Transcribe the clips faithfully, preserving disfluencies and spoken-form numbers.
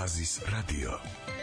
ხაზის რადიო.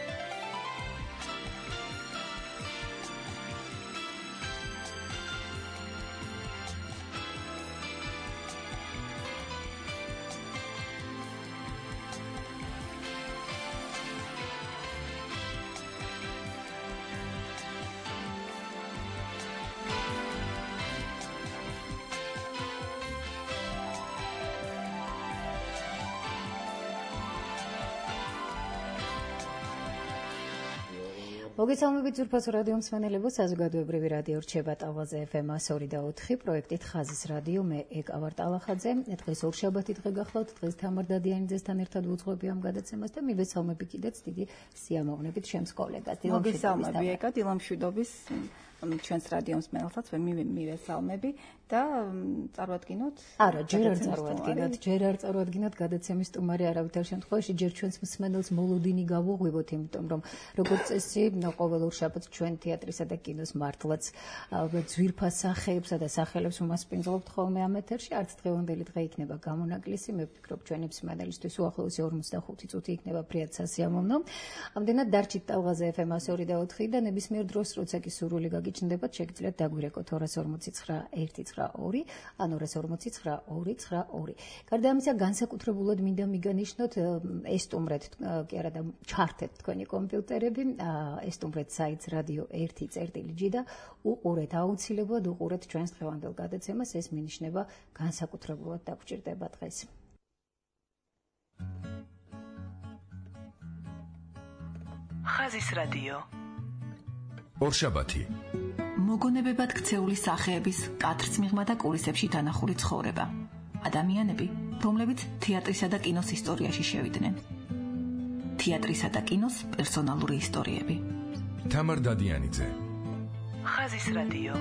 მოგესალმებით ძვირფასო რადიო მსმენელებო, საზოგადოებრივი რადიო რჩება ტალღაზე ეფ ემ one oh four პროექტით ხაზის რადიო. მე ეკავარ ტალახაძე. დღეს ორშაბათი დღე გახლავთ. დღეს თამარ დადიანიძესთან ერთად ვუძღვები ამ გადაცემას და მივესალმები კიდეც დიდი სიამოვნებით ჩემს კოლეგას. მოგესალმები ეკა, დილამშვიდობის ჩვენს რადიო მსმენელსაც მივესალმები და წარვადგინოთ. არა, ჯერ არ წარვადგინოთ, ჯერ არ წარვადგინოთ გადაცემის სტუმარი არავითარ შემთხვევაში, ჯერ ჩვენს მსმენელს მოლოდინი გავუღვივოთ, იმიტომ რომ როგორც წესი ყოველ ორშაბათს ჩვენ თეატრისა და კინოს მართლაც ალბათ ძვირფას სახეებსა და სახელებს უმასპინძლობთ ხოლმე ამ ეთერში. არც დღევანდელი დღე იქნება გამონაკლისი, მე ვფიქრობ ჩვენი მსმენელისთვის უახლოესი ორმოცდახუთი წუთი იქნება ფრიად სასიამოვნო. ამდენად დარჩით ტალღაზე ეფ ემ one oh four და ნებისმიერ დროს, როცა კი სურვილი გაგიჩნდებათ, შეგიძლიათ დაგვირეკოთ two four nine one one nine ან two four nine two nine two. გარდა ამისა, განსაკუთრებულად მინდა მიგანიშნოთ, ესტუმრეთ კი არა და ჩართეთ თქვენი კომპიუტერები, ესტუმრეთ საიტს რადიო one წერტილი ჯი და უყურეთ, აუცილებლად უყურეთ ჩვენს დღევანდელ გადაცემას, ეს მინიშნება განსაკუთრებულად დაგჭირდება დღეს. ხაზის რადიო. ორშაბათი. მოგონებებად ქცეული სახეების კათრცმიღმა და კულისებში დანახული ცხოვრება. ადამიანები, რომლებიც თეატრისა და კინოს ისტორიაში შევიდნენ. თეატრისა და კინოს პერსონალური ისტორიები. თამარ დადიანიძე. ხაზის რადიო.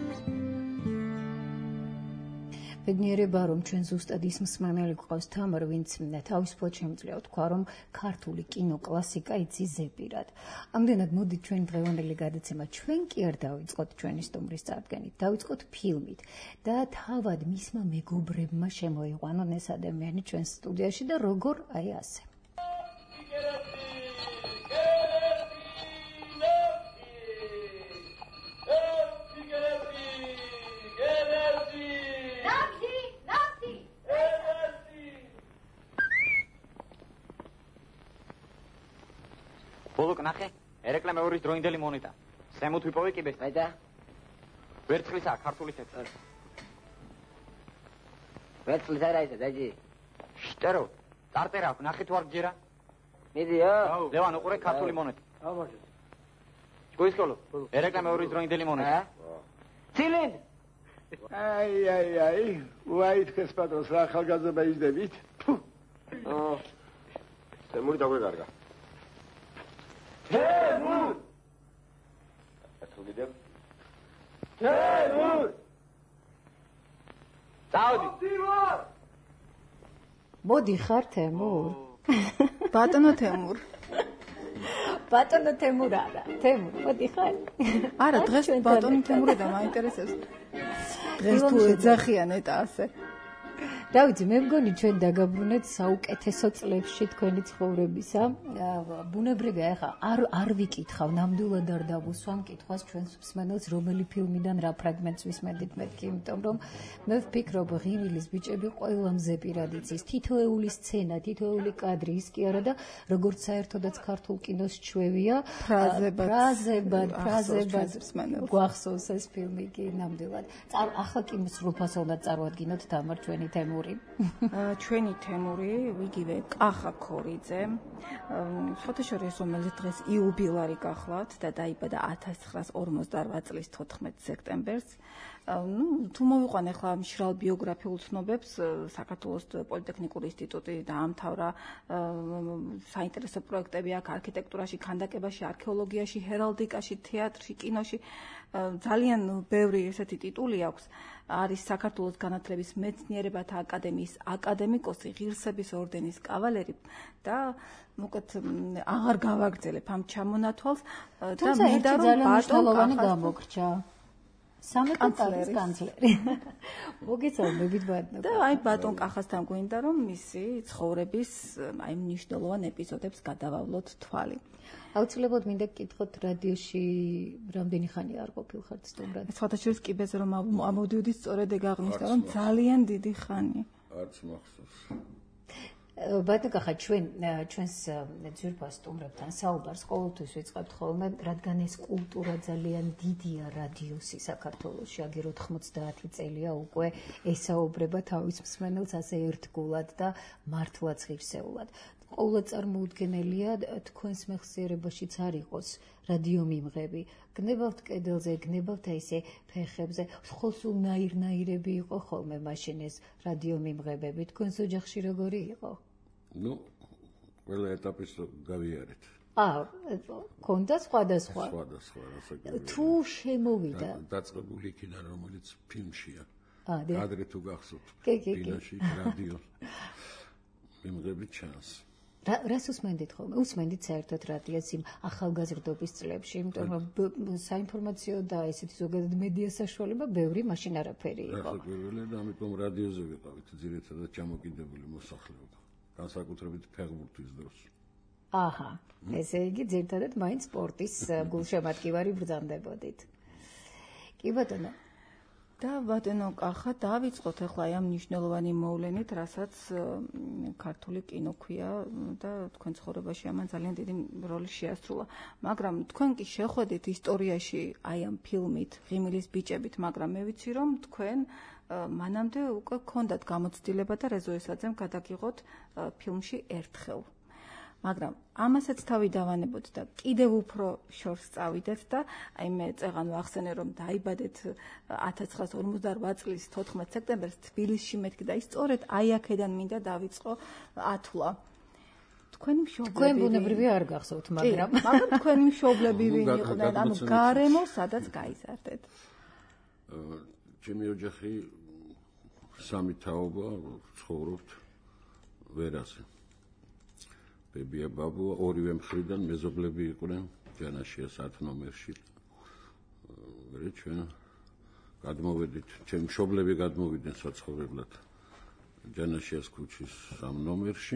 ბედნიერება, რომ ჩვენ ზუსტად ის მსმენელი გვყავს თამარ, ვინც თავისუფლად შემიძლია ვთქვა, რომ ქართული კინო კლასიკა იცის ზეპირად. ამდენად მოდით ჩვენ დღევანდელი გადაცემა ჩვენ კი არ დავიწყოთ ჩვენი სტუმრის წარდგენით, დავიწყოთ ფილმით და თავად მისმა მეგობრებმა შემოიყვანონ ეს ადამიანი ჩვენ სტუდიაში და როგორ აი ასე. ბოლოკ ნახე, ერეკლამე ორის დროინდელი მონეტა. ზემოთ ვიპოვე კიბეს. აი და ვერცხლისა, ქართული თეთრი. ვერცხლის არა ისე, დაჯი. შტერო, წარწერა აქვს, ნახე თუ არ გჯერა. მიდიო. ლევან, უყურე ქართული მონეტა. აუ ბაჟო. შეგოისკოლო, ერეკლამე ორის დროინდელი მონეტა. ცილინდ. აი, აი, აი, უაი თქვენს პატრონს რა ახალგაზრდა იძდებით? ო. ზემური დაგვეგარგა. თემურ! ასულიდებ. თემურ! წავდი. მოდი ხარ თემურ? ბატონო თემურ. ბატონო თემურ არა, თემურ, მოდი ხარ? არა, დღეს ბატონო თემური და მაინტერესებს. დღეს თუ ეძახიან ეტა ასე. რა ვიცი, მე მგონი ჩვენ დაგაბრუნეთ საუკეთესო წლებში თქვენი ცხოვრებისა. ბუნებრივია, ახლა არ არ ვიკითხავ, ნამდვილად არ დავუსვამ კითხვას ჩვენს მსმენელს, რომელი ფილმიდან რა ფრაგმენტს ვისმენდით მეთქი, იმიტომ რომ მე ვფიქრობ, ღიმილის ბიჭები ყველა მზე პირად იცის, თითოეული სცენა, თითოეული კადრი, ის კი არა და როგორც საერთოდაც ქართულ კინოს ჩვევია, ფრაზებად, ფრაზებად, ფრაზებად გვახსოვს ეს ფილმი კი ნამდვილად. ახლა კი სრულფასოვნად წარვადგინოთ თამარ ჩვენი თემური. ჩვენი თემური, იგივე კახა ქორიძე, შოთაშორის რომელიც დღეს იუბილარი გახლავთ და დაიბადა one thousand nine hundred forty-eight წლის თოთხმეტ სექტემბერს. ნუ თუ მოვიყვანე ახლა მშრალ ბიოგრაფიულ ცნობებს, საქართველოს პოლიტექნიკური ინსტიტუტი დაამთავრა, საინტერესო პროექტები აქვს არქიტექტურაში, ქანდაკებაში, არქეოლოგიაში, ჰერალდიკაში, თეატრში, კინოში. ძალიან ბევრი ესეთი ტიტული აქვს. არის საქართველოს განათლების მეცნიერებათა აკადემიის აკადემიკოსი, ღირსების ორდენის კავალერი და მოკეთ აღარ გავაგრძელებ ამ ჩამონათვალს და მინდა რომ ბატონ გამოგრჩა. სამეფო კარის კანცლერი. მოგეცალმებით ბატონო. და აი ბატონ კახასთან გვინდა რომ მისი ცხოვრების აი მნიშვნელოვან ეპიზოდებს გადავავლოთ თვალი. აუცილებლად მინდა გკითხოთ რადიოში რამდენი ხანი არ ყოფილხართ სტუმრად? სხვადასხვა კიბეზე რომ ამოდიოდი სწორედ ეგ აღნიშნა რომ ძალიან დიდი ხანი. არც მახსოვს. ბატონო კახა ჩვენ ჩვენს ძვირფას სტუმრებთან საუბარს ყოველთვის ვიწყებთ ხოლმე, რადგან ეს კულტურა ძალიან დიდია რადიოსი საქართველოში, აგერ ოთხმოცდაათი წელია უკვე ესაუბრება თავის მსმენელს ასე ერთგულად და მართლაც ღირსეულად. ყოველად წარმოუდგენელია თქვენს მეხსიერებაშიც არ იყოს რადიო მიმღები. გნებავთ კედელზე, გნებავთ ესე ფეხებზე, ხოლმე სულ ნაირ-ნაირები იყო ხოლმე მაშინ ეს რადიო მიმღებები. თქვენს ოჯახში როგორი იყო? ნუ ყველა ეტაპის გავიარეთ. აა, კონდა სხვადასხვა. სხვადასხვა რასაკეთებია. თუ შემოვიდა დაწყებული იქიდან რომელიც ფილმშია. აა, ადრე თუ გახსოვთ. კი, კი, კი. ბინაში რადიო მიმღები ჩანს. რას უსმენდით ხოლმე? უსმენდით საერთოდ რადიოს იმ ახალგაზრდობის წლებში, იმიტომ რომ საინფორმაციო და ესეთი ზოგადად მედია საშუალება ბევრი მაშინ არაფერი იყო. რასაკვირველია და ამიტომ რადიოზე ვიყავით ძირითადად ჩამოკიდებული მოსახლეობა. განსაკუთრებით ფეხბურთის დროს. აჰა, ესე იგი ძირითადად მაინც სპორტის გულშემატკივარი ბრძანდებოდით. კი ბატონო. და ბატონო კახა დავიწყოთ ახლა ამ მნიშვნელოვანი მოვლენით, რასაც ქართული კინო ქვია და თქვენ ცხოვრებაში ამან ძალიან დიდი როლი შეასრულა. მაგრამ თქვენ კი შეხვედით ისტორიაში აი ამ ფილმით, ღიმილის ბიჭებით, მაგრამ მე ვიცი რომ თქვენ მანამდე უკვე გქონდათ გამოცდილება და რეზოესაძემ გადაგიღოთ ფილმში ერთხელ. მაგრამ ამასაც თავი დავანებოთ და კიდევ უფრო შორს წავიდეთ და აი მე წეღან ვახსენე რომ დაიბადეთ ათას ცხრაას ორმოცდაორვა წლის თოთხმეტ სექტემბერს თბილისში მეთქი და ის სწორედ აი აქედან მინდა დავიწყო ათვლა. თქვენი მშობლები თქვენ ბუნებრივი არ გახსოვთ, მაგრამ მაგრამ თქვენი მშობლები ვინ იყვნენ, ანუ გარემო სადაც გაიზარდეთ? ჩემი ოჯახი სამი თაობა ცხოვრობთ ვერაზე. ბებია ბაბუა ორივე მხრიდან მეზობლები იყვნენ ჯანაშია სათ ნომერში. ვერე ჩვენ გადმოვედით, ჩემი მშობლები გადმოვიდნენ საცხოვრებლად ჯანაშიას ქუჩის სამ ნომერში.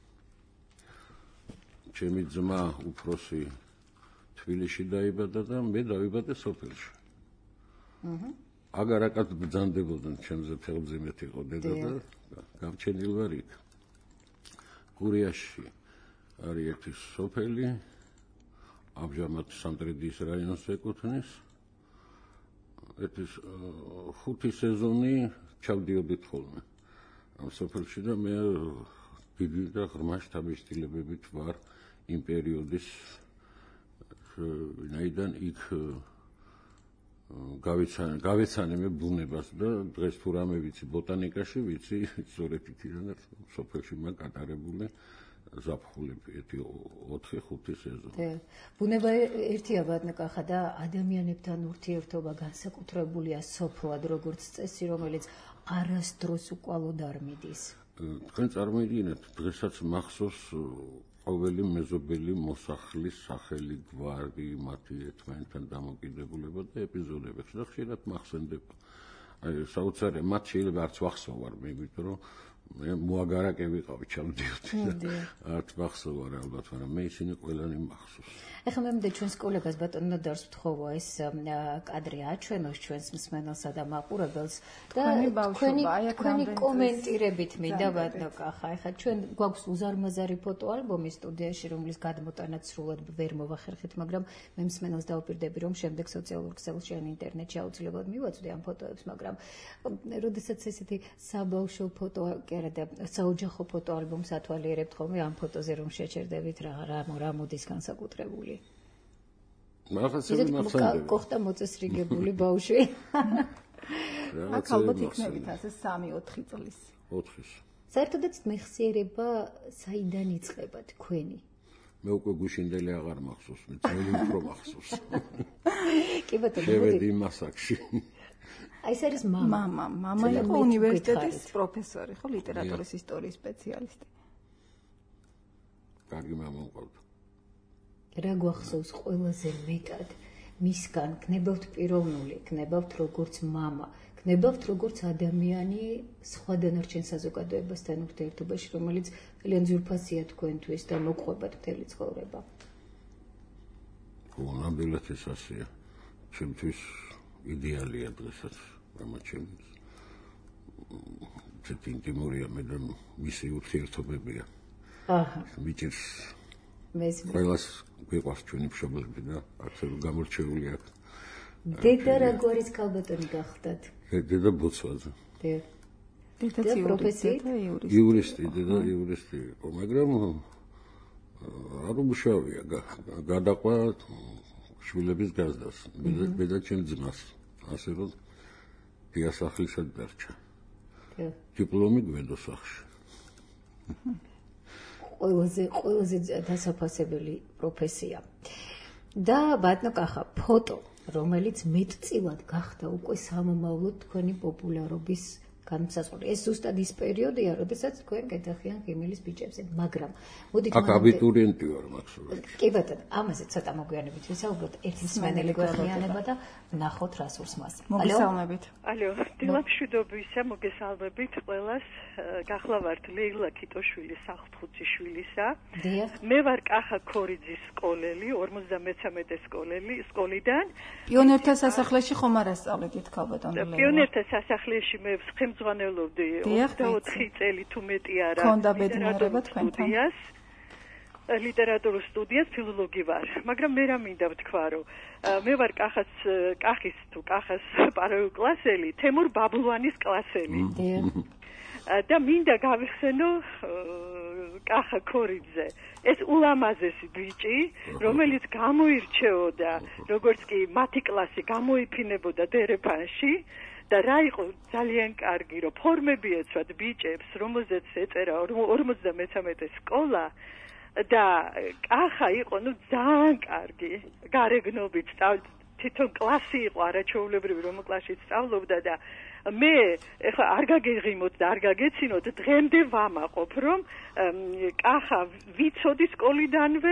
ჩემი ძმა უფროსი თბილისში დაიბადა და მე დავიბადე სოფელში. აჰა. აგარაკად ბრძანდებოდნენ ჩემზე ფეხმძიმეთ იყო დედა და გამჩენილ ვარ იქ. გურიაში არის ერთი სოფელი, ამჟამად სამტრედიის რაიონს ეკუთვნის. ერთი ხუთი სეზონი ჩავდიოდით ხოლმე ამ სოფელში და მე დიდი და ღრმა შთაბეჭდილებებით ვარ იმ პერიოდის, ვინაიდან იქ გავიცანე გავეცანე მე ბუნებას და დღეს თუ რამე ვიცი ბოტანიკაში, ვიცი სწორედ იქიდან სოფელში მაგ გატარებული ზაფხულები ერთი ოთხი ხუთი სეზონი. ბუნება ერთია ბატონო კახა და ადამიანებთან ურთიერთობა განსაკუთრებულია სოფლად, როგორც წესი, რომელიც არასდროს უკვალოდ არ მიდის. თქვენ წარმოიდგინეთ, დღესაც მახსოვს ყოველი მეზობელი მოსახლის სახელი, გვარი, მათი ერთმანეთთან დამოკიდებულება და ეპიზოდები. და ხშირად მახსენდება. აი, საოცარია, მათ შეიძლება არც ვახსოვარ მე, იმიტომ რომ მე მოაგარაკე ვიყავი ჩავდიოდი და არც მახსოვარ ალბათ, მაგრამ მე ისინი ყველანი მახსოვს. ეხლა მე მინდა ჩვენს კოლეგას ბატონ ნოდარს ვთხოვო ეს კადრი აჩვენოს ჩვენს მსმენელსა და მაყურებელს და თქვენი თქვენი კომენტირებით მინდა ბატონო კახა. ეხლა ჩვენ გვაქვს უზარმაზარი ფოტოალბომი სტუდიაში, რომლის გადმოტანაც სრულად ვერ მოვახერხეთ, მაგრამ მე მსმენელს დავუპირდები, რომ შემდეგ სოციალურ ქსელში ან ინტერნეტში აუცილებლად მივაწვდე ამ ფოტოებს, მაგრამ როდესაც ესეთი საბავშვო ფოტო არა და საოჯახო ფოტოალბომს ათვალიერებთ ხოლმე ამ ფოტოზე რომ შეჩერდებით რა რა რა მოდის განსაკუთრებული. მაგასები მახსენდება. კოხტა მოწესრიგებული ბავშვი. აქ ალბათ იქნებით ასე სამი ოთხი წლის. ოთხის. საერთოდაც მეხსიერება საიდან იწყება თქვენი? მე უკვე გუშინდელი აღარ მახსოვს, მე ძველი უფრო მახსოვს. კი ბატონო. შევედი მასაკში. აი ეს არის მამა. მამა, მამა იყო უნივერსიტეტის პროფესორი, ხო, ლიტერატურის ისტორიის სპეციალისტი. კარგი მამა მყავდა. რა გვახსოვს ყველაზე მეტად მისგან გნებავთ პიროვნული, გნებავთ როგორც მამა, გნებავთ როგორც ადამიანი სხვა დანარჩენ საზოგადოებასთან ურთიერთობაში, რომელიც ძალიან ძვირფასია თქვენთვის და მოყვებათ მთელი ცხოვრება. ნამდვილად ეს ასეა. ჩემთვის იდეალია დღესაც ამაჩემს. ცოტა ინტიმურია მე და მისი ურთიერთობებია. აჰა. მიჭირს მეს ყველას გვიყვარს ჩვენი მშობლები და არცერუ გამორჩეული აქ. დედა რა გვარის ქალბატონი გახდათ? დედა ბოცვაძე. დედა. დედა პროფესიით იურისტი. იურისტი, დედა იურისტი იყო, მაგრამ არ უმუშავია, გადაყვა შვილების გაზდას, მე და ჩემ ძმას, ასე რომ დიასახლისად დარჩა. დიპლომი გვედო სახლში. ყველაზე ყველაზე დასაფასებელი პროფესია. და ბატონო კახა, ფოტო, რომელიც მეტწილად გახდა უკვე სამომავლოდ თქვენი პოპულარობის განმსაზღვრელი. ეს ზუსტად ის პერიოდია, როდესაც თქვენ გეთახიან ღიმილის ბიჭებზე, მაგრამ მოდით აქ აბიტურიენტი ვარ მაქსიმალურად. კი ბატონო, ამაზე ცოტა მოგვიანებით ვისაუბროთ. ერთი მსმენელი გვეხმიანება და ვნახოთ რა სურს მას. მოგესალმებით. ალო, დილამშვიდობისა, მოგესალმებით ყველას. გახლავართ ლეილა ქიტოშვილი სახლთუციშვილისა. მე ვარ კახა ქორიძის სკოლელი, ორმოცდამეცამეტე სკოლელი, სკოლიდან. პიონერთა სასახლეში ხომ არ ასწავლეთ ქალბატონ ლეილა? პიონერთა სასახლეში მე ხელმძღვანელობდი ოცდაოთხი წელი თუ მეტი არა. ქონდა ბედნიერება თქვენთან? ლიტერატურულ სტუდიას ფილოლოგი ვარ, მაგრამ მე რა მინდა ვთქვა, რომ მე ვარ კახას კახის თუ კახას პარალელური კლასელი, თემურ ბაბლუანის კლასელი. და მინდა გავიხსენო კახა ქორიძე, ეს ულამაზესი ბიჭი, რომელიც გამოირჩეოდა, როგორც კი მათი კლასი გამოიფინებოდა დერეფანში. და რა იყო ძალიან კარგი, რომ ფორმები ეცვათ ბიჭებს, რომელზეც ეწერა ორმოცდამეცამეტე სკოლა და კახა იყო, ნუ ძალიან კარგი, გარეგნობით თვითონ კლასი იყო არაჩვეულებრივი, რომ კლასში სწავლობდა და მე ეხლა არ გაგეღიმოთ და არ გაგეცინოთ, დღემდე ვამაყობ, რომ კახა ვიცოდი სკოლიდანვე,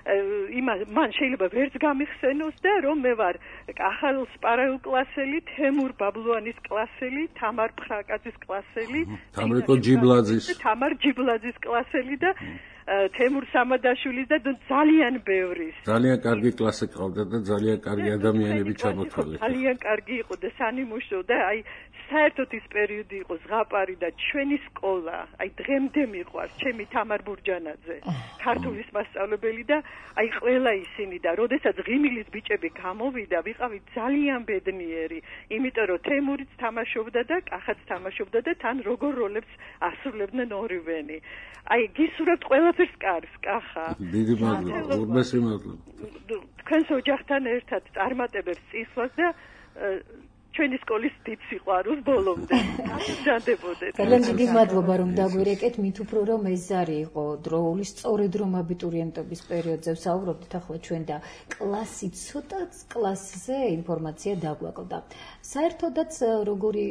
მან შეიძლება ვერც გამიხსენოს და რომ მე ვარ კახალს პარალელურ კლასელი, თემურ ბაბლუანის კლასელი, თამარ ფრაკაძის კლასელი, თამრიკო ჯიბლაძის თამარ ჯიბლაძის კლასელი და თემურ სამადაშვილის და ძალიან ბევრის. ძალიან კარგი კლასი ყავდა და ძალიან კარგი ადამიანები ჩამოთვალეთ. ძალიან კარგი იყო და სანიმუშო და აი საერთოდ ის პერიოდი იყო ზღაპარი და ჩვენი სკოლა, აი დღემდე მიყვარს, ჩემი თამარ ბურჯანაძე, ქართულის მასწავლებელი და აი ყველა ისინი და როდესაც ღიმილის ბიჭები გამოვიდა, ვიყავი ძალიან ბედნიერი, იმიტომ რომ თემურიც თამაშობდა და კახაც თამაშობდა და თან როგორ როლებს ასრულებდნენ ორივენი. აი გისურვებთ ყველაფერს კარს, კახა. დიდი მადლობა, ურმესი მადლობა. თქვენს ოჯახთან ერთად წარმატებებს წისვლას და ჩვენი სკოლის დიდ სიყვარულს ბოლომდე. გასჯდებოდეთ. ძალიან დიდი მადლობა რომ დაგვირეკეთ, მით უფრო რომ ეს ზარი იყო დროული, სწორედ რომ აბიტურიენტობის პერიოდზე ვსაუბრობთ, ახლა ჩვენ და კლასი ცოტა კლასზე ინფორმაცია დაგვაკლდა. საერთოდაც როგორი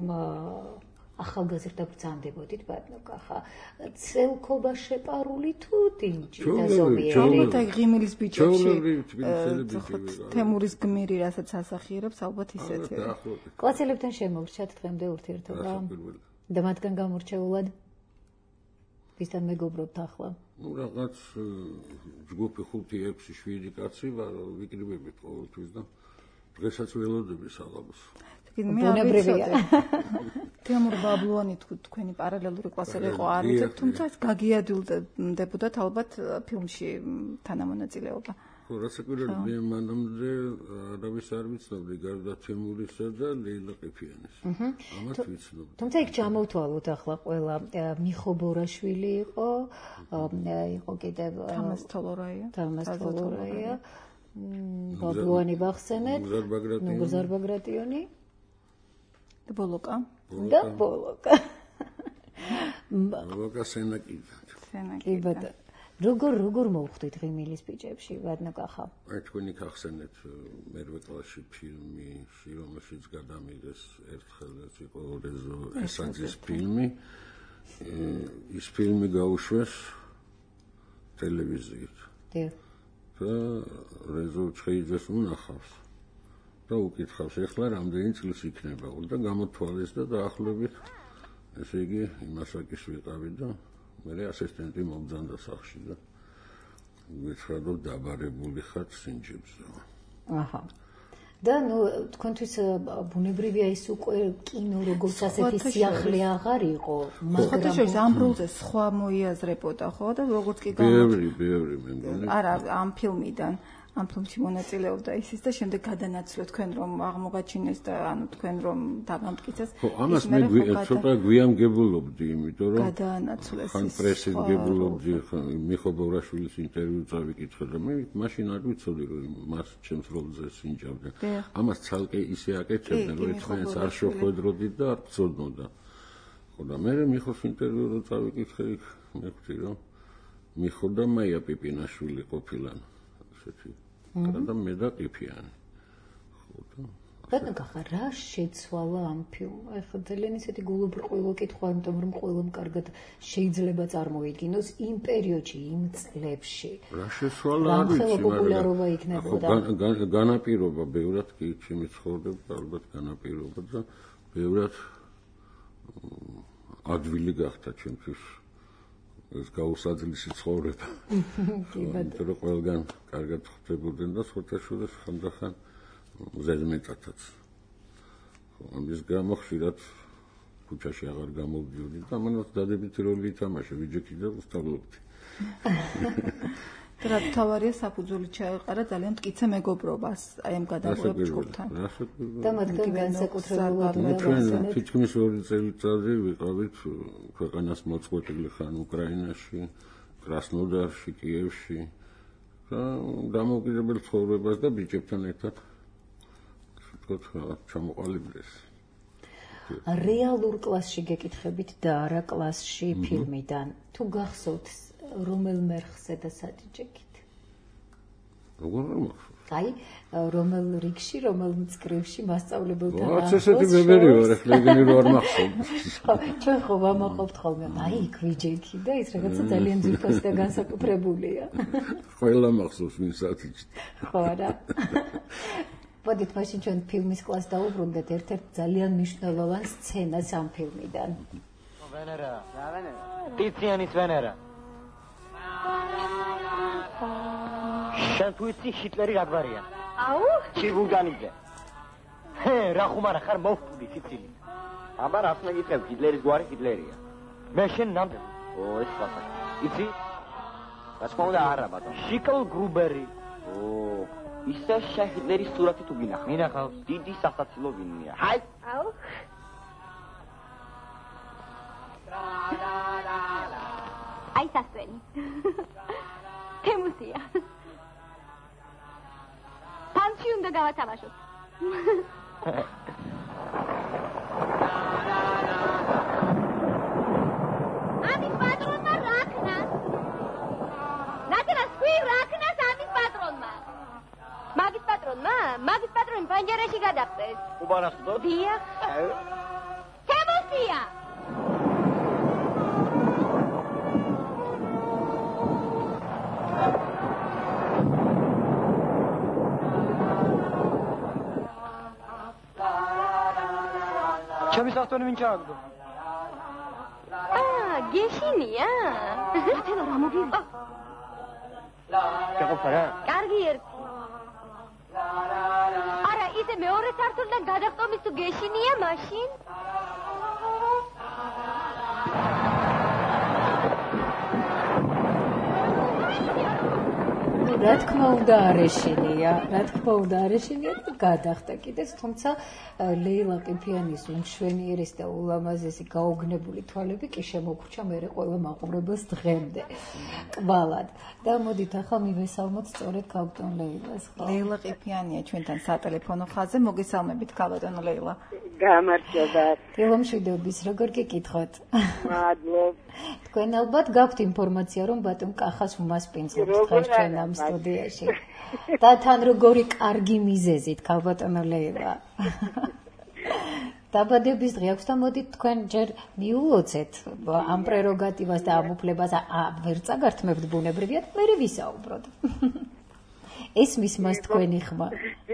ახალგაზრდა ბრძანდებოდით ბატონო კახა, ცელქობა შეპარული თუ დინჯი და ზომიერი და ღიმილის ბიჭებში თემურის გმირი რასაც ასახიერებს ალბათ ისეთი. კლასელებთან შემოვრჩათ დღემდე ურთიერთობა და მათგან გამორჩეულად ვისთან მეგობრობთ ახლა? ნუ რაღაც ჯგუფი ხუთი ექვსი შვიდი კაცი ვარ, ვიკრიბებით ყოველთვის და დღესაც ველოდები საღამოს. მე არ ვიცოდი. თემურ ბაბლუანი თქვენი პარალელური კლასელი იყო, არ ვიცით, თუმცა გაგიადვილდებოდათ ალბათ ფილმში თანამონაწილეობა. ხო, რასაკვირველია, მე მანამდე არავის არ ვიცნობდი გარდა თემურისა და ლეილა ყიფიანის. ამათ ვიცნობდი. თუმცა იქ ჩამოვთვალოთ ახლა ყველა მიხობორაშვილი იყო, იყო კიდევ თამას თოლორაია. თამას თოლორაია. ბაბლუანი ბახსენეთ. ნუგზარ ბაგრატიონი. და ბოლოკა და ბოლოკა ბოლოკა სენაკიდა სენაკიდა როგორ როგორ მოვხვდით ღიმილის ბიჭებში ბატონო კახა? აი თქვენი გახსენეთ მერვე კლასში ფილმი, რომელშიც გადამიღეს ერთხელ ეს იყო რეზო ესაძის ფილმი. ის ფილმი გაუშვეს ტელევიზიით. და რეზო ჩხეიძეს უნახავს და უკითხავს ეხლა რამდენი წლის იქნება და გამოთვალეს და დაახლოებით ესე იგი იმასაკის ვიყავი და მე ასისტენტი მომძანდა სახში და მითხრა რომ დაბარებული ხარ სინჯებზე. აჰა. და ნუ თქვენთვის ბუნებრივია ის უკვე კინო როგორც ასეთი სიახლე აღარ იყო, მაგრამ შეიძლება ამბრულზე სხვა მოიაზრებოდა ხო და როგორც კი გამოდი. ბევრი, ბევრი მე მგონი. არა, ამ ფილმიდან ამ ფილმში მონაწილეობდა ისიც და შემდეგ გადანაცვლო თქვენ რომ აღმოგაჩინეს და ანუ თქვენ რომ დაგამტკიცეს. ხო, ამას მე ცოტა გვიამგებულობდი, იმიტომ რომ გადანაცვლეს ხან პრესით გებულობდი, მიხო ბოვრაშვილის ინტერვიუ წავიკითხე და მე მაშინ არ ვიცოდი რომ მას ჩემს როლზე სინჯავდა. ამას ცალკე ისე აკეთებდნენ, რომ ერთმანეთს არ შეხვედროდით და არ გწოდნოდა. ხო და მე მიხოს ინტერვიუ რო წავიკითხე, მე ვთქვი რომ მიხო და მაია პიპინაშვილი ყოფილან ესეთი და მე და ყიფიანი. ხო და ბატონო გახარ რა შეცვალა ამ ფილმმა? ეხლა ძალიან ისეთი გულუბრყვილო კითხვა, იმიტომ რომ ყველამ კარგად შეიძლება წარმოიდგინოს იმ პერიოდში, იმ წლებში. რა შეცვალა არ ვიცი, მაგრამ პოპულარობა იქნებოდა. განაპირობა ბევრად კი ჩემი ცხოვრება ალბათ განაპირობა და ბევრად ადვილი გახდა ჩემთვის ეს გაუსაძლისი ცხოვრება. იმიტომ რომ ყველგან კარგად ხვდებოდნენ და ხოთაშვილს ხანდახან ზედმეტათაც. ამის გამო ხშირად ქუჩაში აღარ გამოვდიოდი და ამანაც დადებითი როლი ითამაშა, ვიჯექი და ვსწავლობდი. და თავარია საფუძველი ჩაეყარა ძალიან მტკიცე მეგობრობას აი ამ გადაღებულ ჯგუფთან. და მათგან განსაკუთრებულად ჩვენ თითქმის ორი წელიწადი ვიყავით ქვეყანას მოწყვეტილი ხან უკრაინაში, კრასნოდარში, კიევში და დამოუკიდებელ ცხოვრებას და ბიჭებთან ერთად ვთქვათ ჩამოყალიბდეს. რეალურ კლასში გეკითხებით და არა კლასში ფილმიდან. თუ გახსოვთ რომელ მერხზე და სად იჯექით? როგორ მახსოვს? აი, რომელ რიგში, რომელ მწკრივში მასწავლებელთან ახლოს. ვა, ესეთი ბებერი ვარ, ახლა ეგენი რო არ მახსოვს. ჩვენ ხო ვამაყობთ ხოლმე, აი, იქ ვიჯექი და ის რაღაცა ძალიან ძვირფასი და განსაკუთრებულია. ყველა მახსოვს ვინსაც იჯდა. ხო არა. მოდით მაშინ ჩვენ ფილმის კლასს დაუბრუნდეთ ერთ-ერთ ძალიან მნიშვნელოვან სცენას ამ ფილმიდან. ვენერა, რა ვენერა? ტიციანის ვენერა. შენ თუ იცი ჰიტლერი რა გვარია? აუ? ჩიბულგანიძე. ჰე, რა ხუმარა ხარ მოვფუდი სიცილი. აბა რას მეკითხებ, ჰიტლერის გვარი ჰიტლერია. მე შენ ნამდვილ. ო, ეს ფასა. იცი? რა თქმა უნდა არა ბატონო. შიკლ გრუბერი. ო, ისე შენ ჰიტლერის სურათი თუ გინახავს? მინახავს. დიდი სასაცილო ვინია. ჰაი. აუ? აი სასვენი. თემუსია. პანჩი უნდა გავათამაშოთ. ამის პატრონმა რაკნა. ნატრას ხვი რაკნას ამის პატრონმა. მაგის პატრონმა? მაგის პატრონი პანჯერაში გადაფრეს. უბანახდო? დიახ. თემუსია. ჩემი საფრთხე ვინ ჩააგდო? აა, გეშინია? ათელა რა მოგიგო? გაყოფა რა? კარგი ერთი. არა, ისე მეორე სართულიდან გადახტომის თუ გეშინია მაშინ? რა თქმა უნდა არეშინია, რა თქმა უნდა არეშინია და გადახტა კიდეც, თუმცა ლეილა ყიფიანის უმშვენიერესი და ულამაზესი გაოგნებული თვალები კი შემოგვრჩა მერე ყველა მაყურებელს დღემდე კვალად. და მოდით ახლა მივესალმოთ სწორედ ქალბატონ ლეილას. ლეილა ყიფიანია ჩვენთან სატელეფონო ხაზზე, მოგესალმებით ქალბატონ ლეილა. გამარჯობა. ფილმშვიდობის, როგორ გიკითხოთ? მადლობ. თქვენ ალბათ გაქვთ ინფორმაცია, რომ ბატონ კახას უმასპინძლობს დღეს ჩვენ ამ სტუდიაში. და თან როგორი კარგი მიზეზით, ქალბატონო ლეილა. დაბადების დღე აქვს და მოდით თქვენ ჯერ მიულოცეთ ამ პრეროგატივას და ამ უფლებას ვერ წაგართმევთ ბუნებრივია და მერე ვისაუბროთ. ეს მისმას თქვენი ხმა.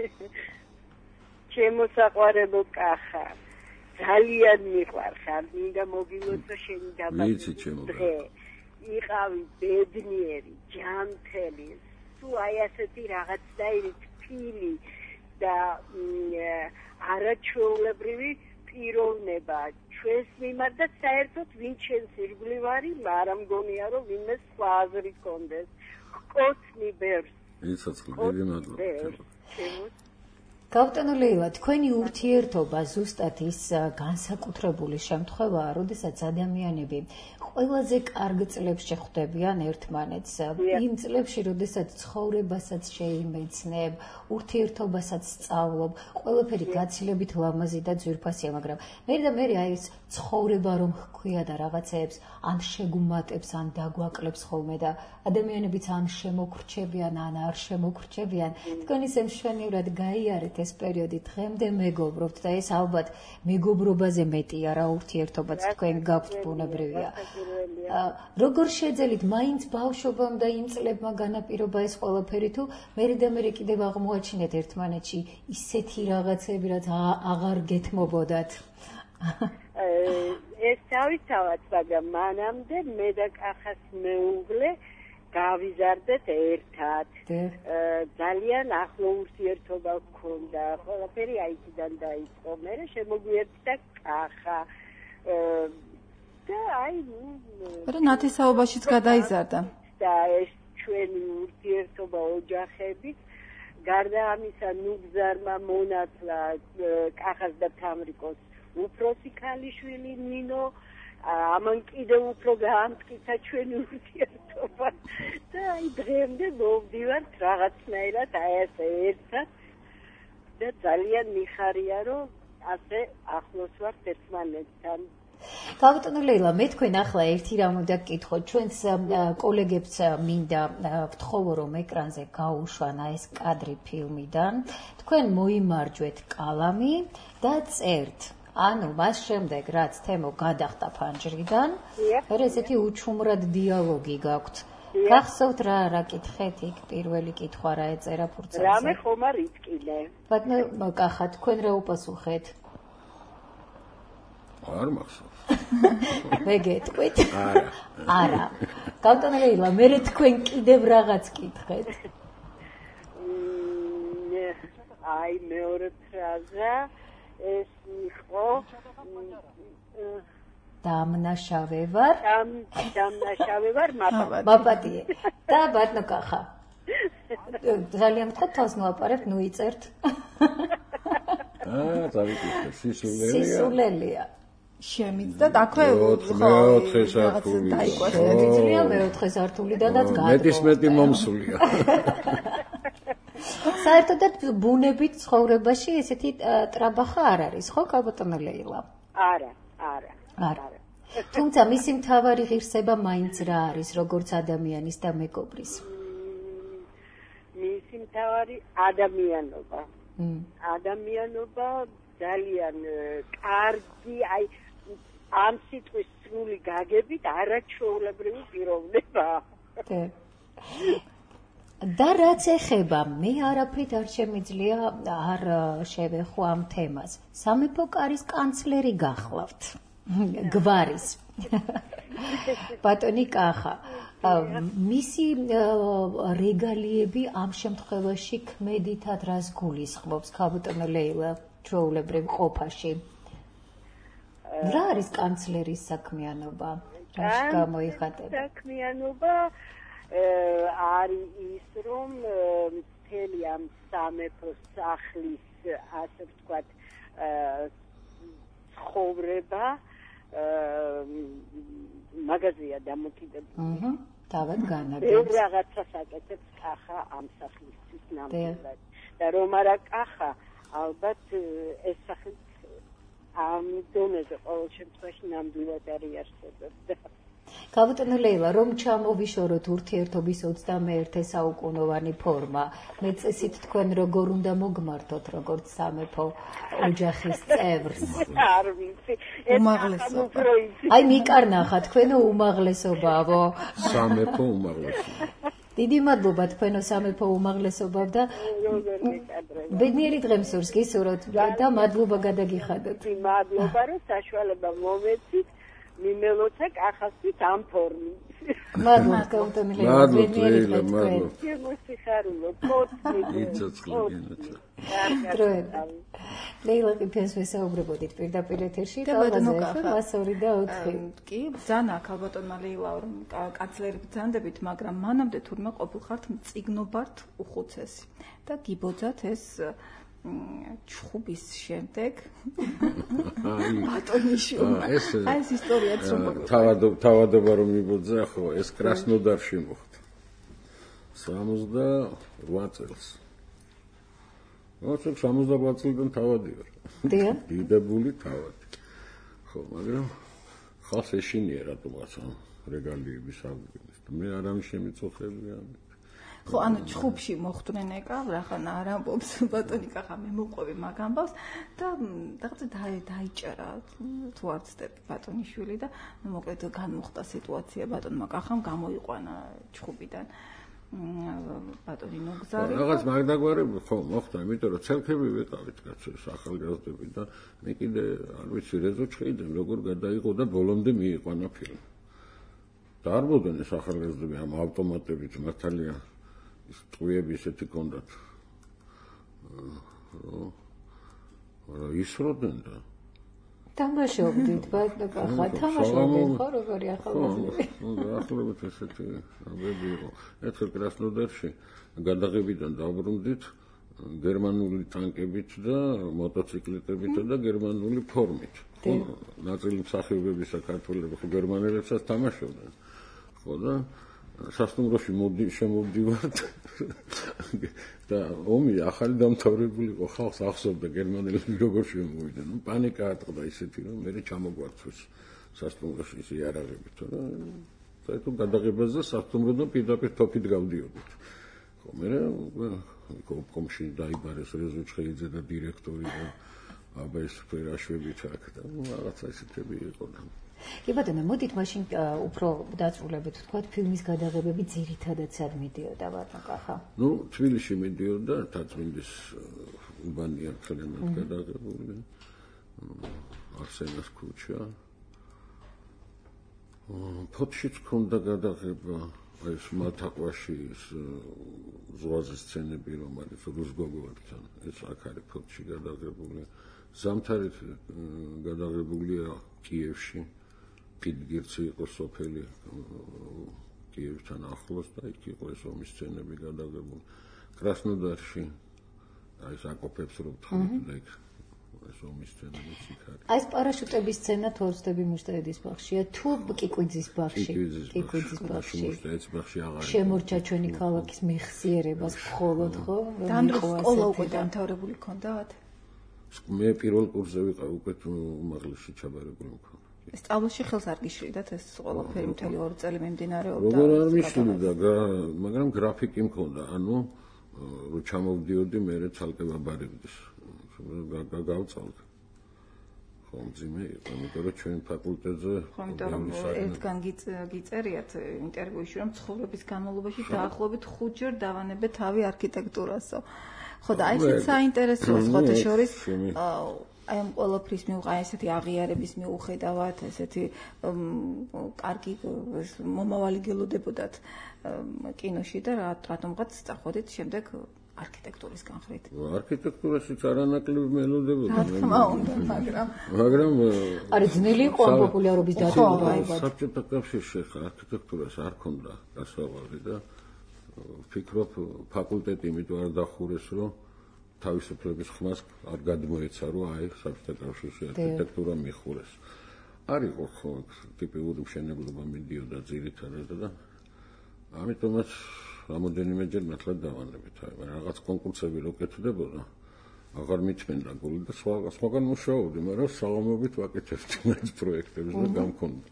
ჩემო საყვარელო კახა. ძალიან მიყვარხარ, მინდა მოგილოცო შენი დაბადების დღე. იყავი ბედნიერი, ჯანმრთელი, თუ აი ასეთი რაღაცნაირი თბილი და არაჩვეულებრივი პიროვნება ჩვენს მიმართ და საერთოდ ვინ ჩვენს ირგვლივ არის, არა მგონია რომ ვინმე სხვა აზრი ჰქონდეს. ყოთნი ბერს. იცოცხლე მადლობა. გავტანო ლეილა, თქვენი ურთიერთობა ზუსტად ის განსაკუთრებული შემთხვევაა, როდესაც ადამიანები ყველაზე კარგ წლებს შეხვდებიან ერთმანეთს. იმ წლებში, როდესაც ცხოვრებასაც შეიმეცნებ, ურთიერთობასაც სწავლობ, ყველაფერი გაცილებით ლამაზი და ძვირფასია, მაგრამ მე და მე აი ეს ცხოვრება რომ ჰქვია და რაღაცეებს ან შეგუმატებს, ან დაგვაკლებს ხოლმე და ადამიანებიც ან შემოგრჩებიან, ან არ შემოგრჩებიან. თქვენ ისე მშვენივრად გაიარეთ ეს პერიოდი, დღემდე მეგობრობთ და ეს ალბათ მეგობრობაზე მეტია რა ურთიერთობაც თქვენ გაქვთ ბუნებრივია. როგორ შეძელით მაინც ბავშვობამ და იმ წლებმა განაპირობა ეს ყველაფერი თუ მერე და მერე კიდევ აღმოაჩინეთ ერთმანეთში ისეთი რაღაცები რაც აღარ გეთმობოდათ? ეს თავისთავად, მაგრამ მანამდე მე და კახას მეუღლე გავიზარდეთ ერთად. ძალიან ახლო ურთიერთობა გქონდა. ყველაფერი აიქიდან დაიწყო. მერე შემოგვიერთდა კახა. და აი რა ნათესაობაშიც გადაიზარდა. და ეს ჩვენი ურთიერთობა ოჯახებით გარდა ამისა ნუგზარმა მონათლა კახას და თამრიკოს უფროსი ქალიშვილი ნინო ამან კიდევ უფრო გაამტკიცა ჩვენი ურთიერთობა და აი დღემდე მოვდივართ რაღაცნაირად აი ასე ერთად და ძალიან მიხარია რომ ასე ახლოს ვართ ერთმანეთთან. გავტანო ლეილა, მე თქვენ ახლა ერთი რამ უნდა გკითხოთ. ჩვენს კოლეგებს მინდა ვთხოვო რომ ეკრანზე გაუშვან ეს კადრი ფილმიდან. თქვენ მოიმარჯვეთ კალამი და წერთ. ანუ მას შემდეგ რაც თემო გადახდა ფანჯრიდან, მე ესეთი უჩუმრად დიალოგი გაქვთ. გახსოვთ რა რა კითხეთ იქ პირველი კითხვა რა ეწერა ფურცელზე? რამე ხომ არ იტკინე. ბატონო კახა, თქვენ რა უპასუხეთ? არ მახსოვს. ვეგეთქვით? არა. არა. გავტანო ლეილა, მე თქვენ კიდევ რაღაც კითხეთ. აი მეორე ფრაზა ეს იყო დამნაშავე ვარ. დამნაშავე ვარ, მაპატიე. და ბატონო კახა. ძალიან მთხოთ თავს მოაპარებთ, ნუ იწერთ. აა, დავიკითხე, სისულელია. სისულელია. შემიძლია დაქვე მეოთხე სართული. შემიძლია მეოთხე სართულიდანაც გადმო. მეტის მეტი მომსულია. საერთოდაც ბუნებით ცხოვრებაში ესეთი ტრაბახა არ არის, ხო, ბატონო ლეილა? არა, არა. არა. თუმცა მისი მთავარი ღირსება მაინც რა არის, როგორც ადამიანის და მეგობრის? მისი მთავარი ადამიანობა. ადამიანობა ძალიან კარგი, აი ამ სიტყვის სრული გაგებით არაჩვეულებრივი პიროვნება. და რაც ეხება, მე არაფრით არ შემიძლია არ შევეხო ამ თემას. სამეფო კარის კანცლერი გახლავთ. გვარის. ბატონი კახა, მისი რეგალიები ამ შემთხვევაში ქმედითად რას გულისხმობს, ბატონო ლეილა, ჩვეულებრივ ყოფაში? რა არის კანცლერის საქმიანობა? რაში გამოიხატება? საქმიანობა არის ის, რომ მთელი ამ სამეფო სახლის, ასე ვთქვათ, ცხოვრება მაგაზია დამოკიდებული. თავად განაგებს. ბევრ რაღაცას აკეთებს კახა ამ სახლისთვის ნამდვილად. და რომ არა კახა, ალბათ ეს სახლი ამ დონეზე ყოველ შემთხვევაში ნამდვილად არ იარსებებდა. ბატონო ლეილა, რომ ჩამოვიშოროთ ურთიერთობის ოცდამეერთე საუკუნოვანი ფორმა, მე წესით თქვენ როგორ უნდა მოგმართოთ როგორც სამეფო ოჯახის წევრს? არ ვიცი. უმაღლესობა. აი მიკარნახა თქვენო უმაღლესობავო. სამეფო უმაღლესობა. დიდი მადლობა თქვენო სამეფო უმაღლესობამ და ბედნიერი დღე მსურს გისურვოთ და მადლობა გადაგიხადოთ. მადლობა რომ საშუალება მომეცით მიმელოცა კახასით ამ ფორმით. მადლობა გაუტონილება ბედნიერი დღე თქვენ. შემოსიხარულო პოტი. ლეილა ყიფეს ვესაუბრებოდით პირდაპირ ეთერში თავაზე მას ორი და ოთხი. კი, ბძანა აქ ალბათონმა ლეილა რომ კანცლერი ბძანდებით, მაგრამ მანამდე თურმე ყოფილხართ მწიგნობართ უხუცესი და გიბოძათ ეს ჩხუბის შემდეგ ბატონიშვილმა აი ეს ისტორიაც რომ თავადობა თავადობა რომ მიბოძა ხო ეს კრასნოდარში მოხდა სამოცდაოთხ წელს ოღონდ სამოცდაოთხ წლიდან თავადი ვარ დიახ დიდებული თავადი ხო მაგრამ ხალხს ეშინია რატომღაც ამ რეგალიების აღდგენის და მე არ ამის შემიწოხებია ხო, ანუ ჩხუბში მოხვდნენ ეკავ, რახან არ ამბობს ბატონი კახა მე მოყვები მაგ ამბავს და რაღაცა დაიჭერა თუ არ ვცდები ბატონიშვილი და მოკლედ განმოხდა სიტუაცია ბატონმა კახამ გამოიყვანა ჩხუბიდან ბატონი ნუგზარი. რაღაც მაგდაგვარები ხო მოხდა, იმიტომ რომ ცელქები ვიყავით კაცებს ახალგაზრდები და მე კიდე არ ვიცი რეზო ჩხეიდან როგორ გადაიღო და ბოლომდე მიიყვანა ფილმი. და არ მოდენ ეს ახალგაზრდები ამ ავტომატებით მართალია ის ტყუები ისეთი კონდათ. რა ისროდნენ და თამაშობდით ბატონო კახა თამაშობდნენ ხო როგორი ახალგაზრდები. ხო, დაახლოებით ესეთი ამბები იყო. ერთხელ კრასნოდარში გადაღებიდან დავბრუნდით გერმანული ტანკებით და მოტოციკლეტებით და გერმანული ფორმით. ხო, ნაწილი მსახიობებისა ქართველები ხო გერმანელებსაც თამაშობდნენ. ხო და სასტუმროში მოდი შემოვდივართ და ომი ახალი დამთავრებული იყო ხალხს ახსოვდა გერმანელები როგორ შემოვიდნენ. ნუ პანიკა ატყდა ისეთი რომ მე ჩამოგვარცვეს სასტუმროში ის იარაღებით და საერთოდ გადაღებაზე სასტუმროდან პირდაპირ თოფით გავდიოდით. ხო მე კომში დაიბარეს რეზო ჩხეიძე და დირექტორი და აბა ეს ფერაშვებით აქ და რაღაცა ისეთები იყო და კი ბატონო, მოდით მაშინ უფრო დაწრულებით ვთქვათ ფილმის გადაღებები ძირითადად სად მიდიოდა ბატონ კახა? ნუ თბილისში მიდიოდა თაწმინდის უბანია ხელენად გადაღებული. არსენას ქუჩა. ფოთშიც ქონდა გადაღება, აი ეს მათაყვაში ის ზღვაზე სცენები რომ არის რუსგოგოვებთან. ეს აქ არის ფოთში გადაღებული. ზამთარით გადაღებულია კიევში. პიდგირცი იყო სოფელი კიევთან ახლოს და იქ იყო ეს ომის სცენები გადაღებული. კრასნოდარში აი ეს აკოფებს რომ თქვით და იქ ეს ომის სცენები იქ არის. აი ეს პარაშუტების სცენა თორსტები მუშტაედის ბაღშია თუ კიკვიძის ბაღში? კიკვიძის ბაღში. მუშტაედის ბაღში აღარ. შემორჩა ჩვენი ქალაქის მეხსიერებას მხოლოდ ხო? ამ დროს სკოლა უკვე დამთავრებული ქონდათ? მე პირველ კურსზე ვიყავ უკვე უმაღლესში ჩაბარებული მქონდა. სწავლაში ხელს არ გიშლიდათ ეს ყველაფერი მთელი ორი წელი მიმდინარეობდა. როგორ არ მიშლიდა, მაგრამ გრაფიკი მქონდა, ანუ რო ჩამოვდიოდი მე ცალკე ვაბარებდეს. გავწავდი. ხო, მძიმე იყო, იმიტომ რომ ჩვენ ფაკულტეტზე ხო, იმიტომ რომ ერთგან გიწერიათ ინტერვიუში რომ ცხოვრების განმავლობაში დაახლოებით ხუთჯერ დავანებე თავი არქიტექტურასო. ხო და აი ეს საინტერესოა სხვათა შორის აი ამ ყველაფრის მიუხედავად ესეთი აღიარების მიუხედავად ესეთი კარგი მომავალი გელოდებოდათ კინოში და რატომღაც წახვედით შემდეგ არქიტექტურის განხრით. არქიტექტურაშიც არანაკლები მელოდებოდა. რა თქმა უნდა, მაგრამ მაგრამ არის ძნელი იყო ამ პოპულარობის დადება. საბჭოთა კავშირში არქიტექტურას არ ქონდა გასავალი და ვფიქრობ ფაკულტეტი იმიტომ არ დახურეს რომ თავისუფლების ხმას არ გადმოეცა რომ აი საბჭოთა კავშირში არქიტექტურა მიხურეს. არ იყო ხო ტიპიური მშენებლობა მიდიოდა ძირითადად და ამიტომაც რამოდენიმეჯერ ნათლად დავანებით. აი რაღაც კონკურსები რო კეთდებოდა აღარ მithმენდა გული და სხვა სხვაგან მუშაობდი, მაგრამ საღამოობით ვაკეთებდი მაგ პროექტებს და გამქონდა.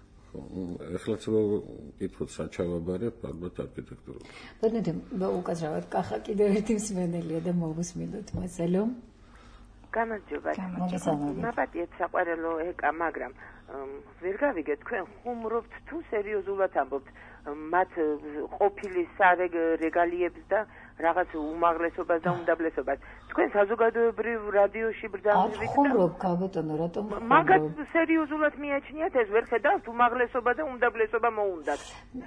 ეხლაც რო კითხოთ საჩავაბარებ ალბათ არქიტექტურა. ბატონო, უკაზრავად კახა კიდევ ერთი მსმენელია და მოვუსმინოთ მას. ელო? გამარჯობა. მოგესალმებით. მაპატიეთ საყვარელო ეკა, მაგრამ ვერ გავიგე თქვენ ხუმრობთ თუ სერიოზულად ამბობთ მათ ყოფილი სარეგალიებს და რაღაც უმაღლესობას და უმდაბლესობას თქვენ საზოგადოებრივ რადიოში ბრძანებით არ ხუმრობ გაბატონო რატომ მაგათ სერიოზულად მიაჩნიათ ეს ვერ ხედავთ უმაღლესობა და უმდაბლესობა მოუნდათ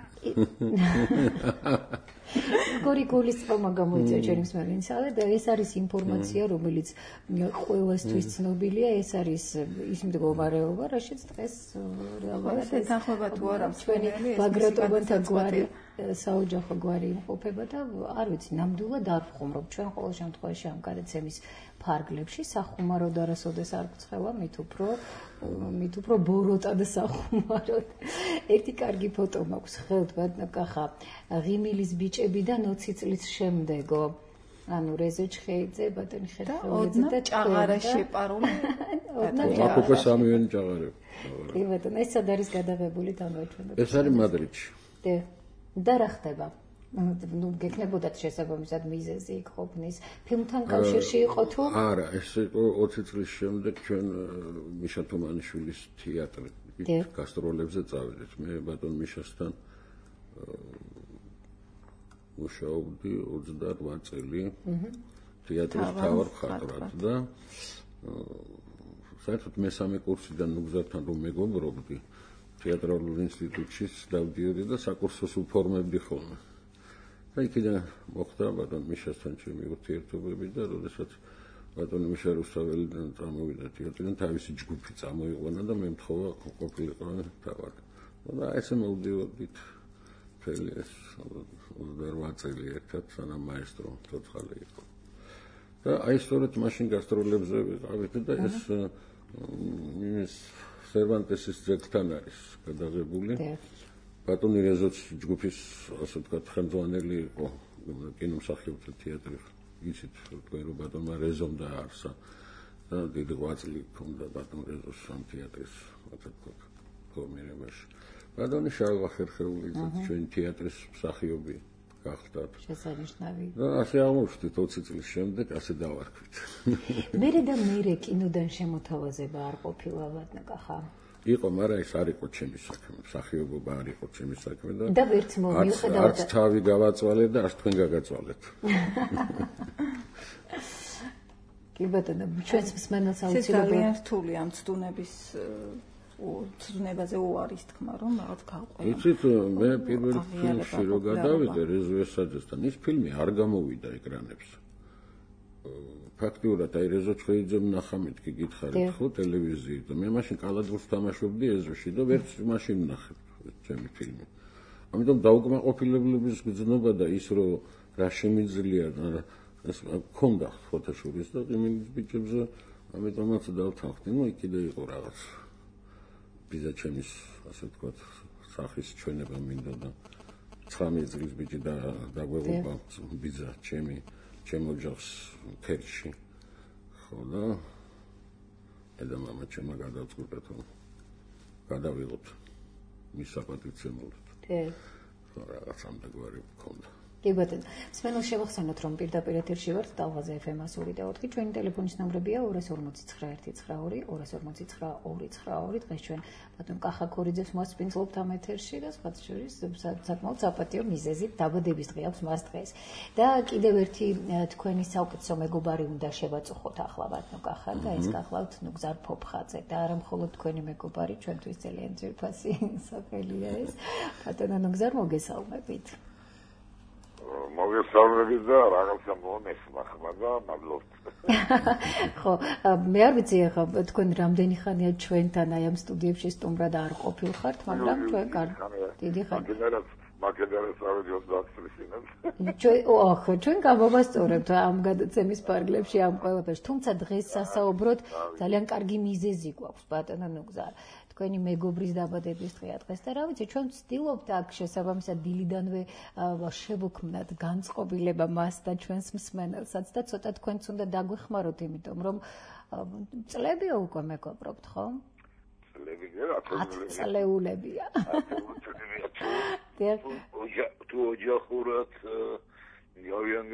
გორი გულისწყობა გამოიწვია ჩემს მერინსალე და ეს არის ინფორმაცია რომელიც ყველასთვის ცნობილია ეს არის ის მდგომარეობა რაშიც დღეს რეალურად ეს თანხმობა თუ არა ჩვენი ბაგრატობანთა გვარი საოჯახო გვარი იმყოფება და არ ვიცი ნამდვილად არ ვხუმრობ ჩვენ ყოველ შემთხვევაში ამ გადაცემის ფარგლებში სახუმაროდ არასოდეს არ გწევა მით უფრო მით უფრო ბოროტად სახუმაროდ ერთი კარგი ფოტო მაქვს ხელთ ბატონკახა ღიმილის ბიჭებიდან ოცი წლის შემდეგო ანუ რეზო ჩხეიძე ბატონი ხერხეულიძე და ჭაღარა შეპარული აქ უკვე სამივენი ჭაღარები კი ბატონო ეს სად არის გადაღებული თამბაჩვენო ეს არის მადრიდში და და რა ხდება ну გეკნებოდათ შესაბამისად მიზეზი იქ ყოფნის ფილმთან კავშირში იყო თუ არა ეს იყო ოცი წლის შემდეგ ჩვენ მიშა თუმანიშვილის თეატრი გასტროლებზე წავედით მე ბატონ მიშასთან მუშაობდი ოცდაოთხ წელი თეატრის თავარ მხატვრად და საერთოდ მესამე კურსიდან ნუგზართან რომ მეგობრობდი თეატრალურ ინსტიტუტში დავდიოდი და საკურსოს უფორმებდი ხოლმე და იქიდან მოხდა ბატონ მიშასთან ჩემი ურთიერთობები და როდესაც ბატონ მიშა რუსთაველიდან წამოვიდა თეატრიდან თავისი ჯგუფი წამოიყვანა და მე მთხოვა ყოფილიყო თავად და ესე მოვდივოდით მთელი ეს ოცდაოთხ წელი ერთად სანამ მაესტრო ცოცხალი იყო და აი სწორედ მაშინ გასტროლებზე ვიყავით და ეს ის სერვანტესის ძეგლთან არის გადაღებული ბატონი რეზოც ჯგუფის ასე ვთქვათ ხელმძღვანელი იყო კინომსახიობთა თეატრი იცით თქვენ რომ ბატონმა რეზომ დააარსა და დიდი ღვაწლი ჰქონდა ბატონ რეზოს ამ თეატრის ასე ვთქვათ ფორმირებაში ბატონი შალვა ხერხეულიძე ჩვენი თეატრის მსახიობი გახდათ შესანიშნავი და ასე აღმოჩნდით ოცი წლის შემდეგ ასე დავარქვით მერე და მერე კინოდან შემოთავაზება არ ყოფილა ბატონკახა იყო, მაგრამ ეს არ იყო ჩემი საქმე, მსახიობობა არ იყო ჩემი საქმე და და ვერც მოვიუხედავთ არც თავი გავაწვალეთ და არც თქვენ გაგაწვალეთ. კი ბატონო, ჩვენს მსმენელს აუცილებლად ძალიან რთული ამ ცდუნების ცდუნებაზე უარის თქმა რომ რაღაც გავყვება. იცით, მე პირველ ფილმში რო გადავიდე რეზოესაძესთან, ის ფილმი არ გამოვიდა ეკრანებს. ფაქტიურად აი რეზო ჩხეიძემ ნახა მეთქი გითხარით ხო ტელევიზიით და მე მაშინ კალადროს თამაშობდი ეზოში და ვერც მაშინ ნახე ჩემი ფილმი. ამიტომ დაუკმაყოფილებლების გზნობა და ის რომ რა შემიძლია და ეს მქონდა ფოტოშოპის და იმის ბიჭებზე ამიტომაც დავთანხმდი. ნუ იქ იყო რაღაც ბიზა ჩემის ასე ვთქვათ სახის ჩვენება მინდა და ცხრამეტ წლის ბიჭი და დაგვეღობა ბიზა ჩემი ჩემ ოჯახს ქერჩი ხო და და მამა ჩემმა გადაწყვიტა რომ გადავიღოთ მის საპატიცემულოდ. კი. ხო რაღაც ამ დაგვარი მქონდა. კი ბატონო, მსმენელს შევახსენოთ რომ პირდაპირ ეთერში ვართ ტალღაზე ეფ ემ ორი და ოთხი ჩვენი ტელეფონის ნომრებია ორი ორმოცი ცხრა ერთი ცხრა ორი ორი ორმოცი ცხრა ორი ცხრა ორი დღეს ჩვენ ბატონ კახა ქორიძეს მოსპინძლობთ ამ ეთერში და სხვა შორის საკმაოდ საპატიო მიზეზით დაბადების დღე აქვს მას დღეს და კიდევ ერთი თქვენი საუკეთესო მეგობარი უნდა შევაწუხოთ ახლა ბატონ კახა და ეს გახლავთ ნუგზარ ფოფხაძე და არა მხოლოდ თქვენი მეგობარი ჩვენთვის ძალიან ძვირფასი საფელია ეს ბატონო ნუგზარ მოგესალმებით. მოგესალმებით და რაღაცა მომესმახმა და მადლობთ. ხო, მე არ ვიცი ახლა თქვენ რამდენი ხანია ჩვენთან აი ამ სტუდიებში სტუმრად არ ყოფილხართ, მაგრამ თქვენ კარგი დიდი ხანი. მაგედარეს ავედი ოცდაოთხ წლის წინათ. ჩვენ ოხ, ჩვენ გამოვასწორებთ ამ გადაცემის პარგლებში ამ ყველაფერს, თუმცა დღეს სასაუბროთ ძალიან კარგი მიზეზი გვაქვს ბატონო ნუგზარ. თქვენი მეგობრის დაბადების დღეა დღეს და რა ვიცი ჩვენ ვცდილობთ აქ შესაბამისად დილიდანვე შევუქმნათ განწყობილება მას და ჩვენს მსმენელსაც და ცოტა თქვენც უნდა დაგვეხმაროთ იმიტომ რომ წლებია უკვე მეგობრობთ ხო? წლები რა წლეულებია. თუ ოჯახურად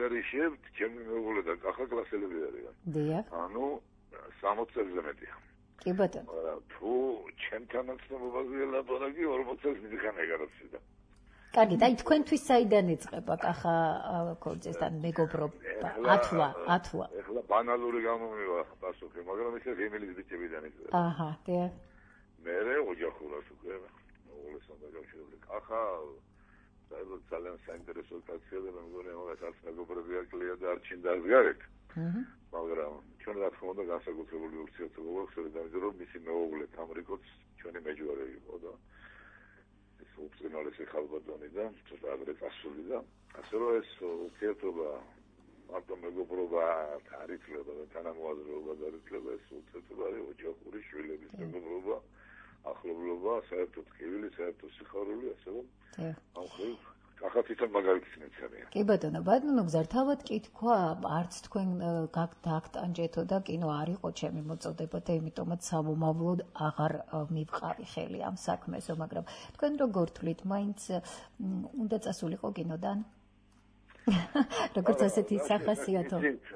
გავიანგარიშებთ ჩემი მეგობრები და კახა კლასელები არიან. დიახ. ანუ სამოცი წელზე მეტია. კი ბატონო. თუ ჩემთან აცნობაზე ლაპარაკი ორმოც წელს მიდიხარ ეგარაცდა. კარგი, და თქვენთვის საიდან იწყება კახა ქორწესთან მეგობრობა? ათვა, ათვა. ეხლა ბანალური გამომივა პასუხი, მაგრამ ეს ღიმილის ბიჭებიდან იწყება. აჰა, დიახ. მერე ოჯახურად უკვე მოულესთან დაკავშირებული. კახა საერთოდ ძალიან საინტერესო კაცია და მე მგონი ამას არც მეგობრები არ კლია და არ ჩინდა ზგარეთ. აჰა. მაგრამ ჩვენ რა თქმა უნდა განსაკუთრებული ურთიერთობა გვაქვს, იმიტომ რომ მისი მეუღლე თამრიკოც ჩვენი მეჯვარე იყო და უბრალოდ ხალბატონი და ცოტა ადრე წასული და ასე რომ ეს ურთიერთობა მარტო მეგობრობა არ ითვლება და თანამოაზრეობა არ ითვლება, ეს ურთიერთობა არის ოჯახური შვილების მეგობრობა, ახლობლობა, საერთოდ ტკივილი, საერთოდ სიხარული, ასე რომ ამ ხელ ახლა თვითონ მაგალითს მეცემია. კი ბატონო, ბატონო გზარ თავად კითხვა, არც თქვენ გაგტანჯეთო და კინო არ იყო ჩემი მოწოდება და იმიტომაც სამომავლოდ აღარ მივყავი ხელი ამ საქმესო, მაგრამ თქვენ როგორ თვლით, მაინც უნდა წასულიყო კინოდან? როგორც ასეთი სახასიათო.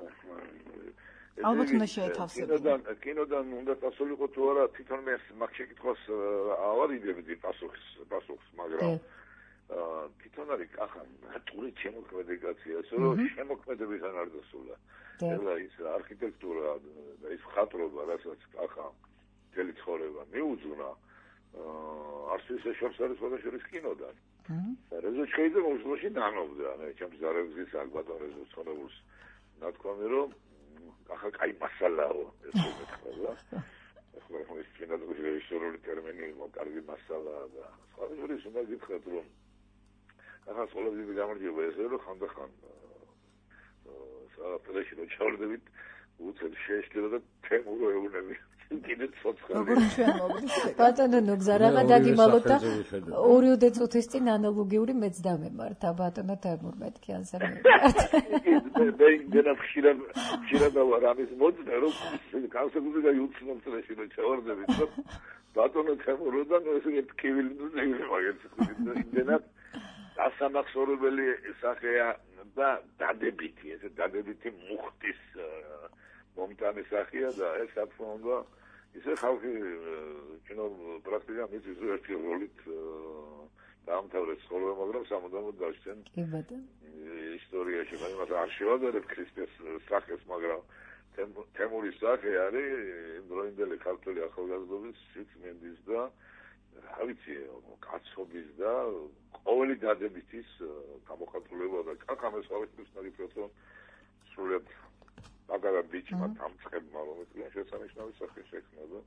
ალბათ უნდა შეეთავსებინო. კინოდან, კინოდან უნდა წასულიყო თუ არა, თვითონ მე მაგ შეკითხვას ავარიდებდი პასუხს, პასუხს, მაგრამ თვითონ არის კახა ნატური შემოქმედი კაცია, ასე რომ შემოქმედებიდან არ დასულა. ეხლა ის არქიტექტურა და ის მხატვრობა, რასაც კახა მთელი ცხოვრება მიუძღვნა, არც ისე შორს არის სხვადასხვა კინოდან. და რეზო შეიძლება უშლოში დანობდა, მე ჩემს ზარებზის ალბათ რეზო ცხოვრებულს ნათქვამი რომ კახა კაი მასალაო, ეს მეთქვა. ეხლა ის კინოდან რეჟისორული ტერმინი იყო, კარგი მასალაა და სხვადასხვა ის უნდა გითხრათ რომ ახლა სკოლებში გამარჯვება ესე რომ ხანდახან საფრეში რო ჩავდებით უცებ შეეშლება და თემურო ეუნები კიდე ცოცხალი ბატონო ნუგზარაღა დაგიმალოთ და ორი წუთის წინ ანალოგიური მეც დამემართა ბატონო თემურ მეთქი ასე მე იმენა ხშირად ხშირად ვარ ამის მოძნე რომ განსაკუთრებით გაიუცნობ წრეში რო ჩავდებით ბატონო თემუროდან ესე ტკივილი ნუ მაგეთ იმენა ასამახსოვრებელი სახეა და დადებითი, ესე დადებითი მუხტის მომტანი სახეა და ეს თქმა უნდა ისე ხალხი კინო პრაქტიკა მიწის ერთი როლით დაამთავრეს ცხოვრება, მაგრამ სამუდამოდ გასცენ ისტორიაში, მაგრამ არ შევადარებ ქრისტეს სახეს, მაგრამ თემურის სახე არის იმდროინდელი ქართული ახალგაზრდობის სიწმინდის და რა ვიცი, კაცობის და ყოველი დადებითის გამოხატულება და კახამეს ყოველთვის ნაგიფოთ რომ სრულიად მაგალითად ბიჭმა დამწყებმა რომ შესანიშნავი სახე შექმნა და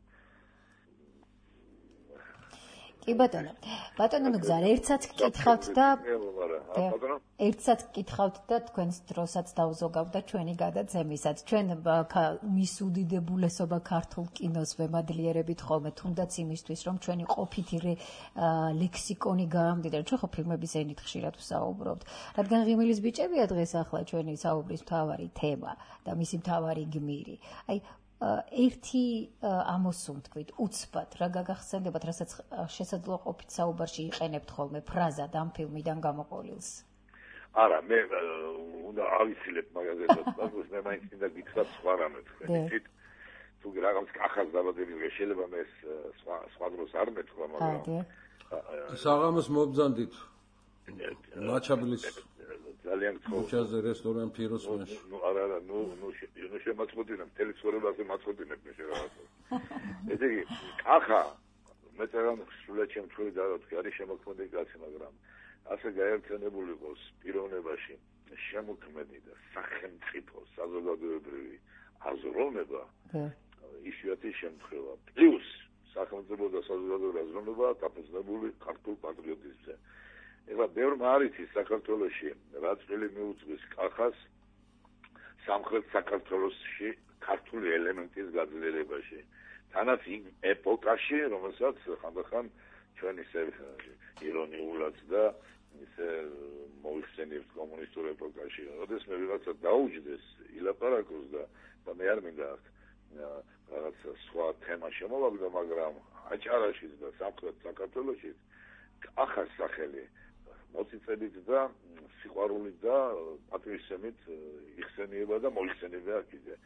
კი ბატონო, ბატონო ნუგზარ, ერთსაც გკითხავთ და ერთსაც გკითხავთ და თქვენს დროსაც დავზოგავ და ჩვენი გადაცემისაც. ჩვენ მისუდიდებულესობა ქართულ კინოს ვემადლიერებით ხოლმე, თუნდაც იმისთვის, რომ ჩვენი ყოფითი ლექსიკონი გაამდიდრა. ჩვენ ხო ფილმების ენით ხშირად ვსაუბრობთ. რადგან ღიმილის ბიჭებია დღეს ახლა ჩვენი საუბრის მთავარი თემა და მისი მთავარი გმირი. აი ერთი ამოსულ თქვით უცბად რა გაგახსენდებათ, რასაც შესაძლოა ყოფით საუბარში იყენებთ ხოლმე ფრაზად ამ ფილმიდან გამოყოლილს? არა, მე უნდა ავიცილებ მაგაზე და მე მაინც მინდა გითხრათ სხვა რამე თქვენ. იცით, თუ რაღაც კახას დაბადების შეიძლება მე სხვა სხვა დროს არ მეთქვა, მაგრამ საღამოს მობძანდით მაჩაბლის ძალიან გთხოვ. უჩაზე რესტორან ფიროსმენში. ნუ არა არა, ნუ ნუ ნუ შემაწყვეტინებ, მთელი ცხოვრებაზე მაწყვეტინებ მე რაღაცა. ესე იგი, კახა მე წერან სულად შემთხვევით და რა თქვი, არის შემოქმედი კაცი, მაგრამ ასე გაერთიანებული იყოს პიროვნებაში შემოქმედი და სახელმწიფო საზოგადოებრივი აზროვნება, იშვიათი შემთხვევა. პლუს სახელმწიფო და საზოგადოებრივი აზროვნება დაფუძნებული ქართულ პატრიოტიზმზე. ეხლა ბევრმა არ იცის საქართველოში რა წვლილი მიუძღვის კახას სამხრეთ საქართველოში ქართული ელემენტის გაძლიერებაში. თანაც იმ ეპოქაში, რომელსაც ხანდახან ჩვენ ისე ირონიულად და ისე მოიხსენიებთ კომუნისტურ ეპოქაში. როდეს მე ვიღაცა დაუჯდეს ილაპარაკოს და და მე არ მინდა რაღაც სხვა თემა შემოვაგდო, მაგრამ აჭარაშიც და სამხრეთ საქართველოში კახას სახელი მოციწებით და სიყვარულით და პატრიოტიზმით იხსენიება და მოიხსენიება კიდე.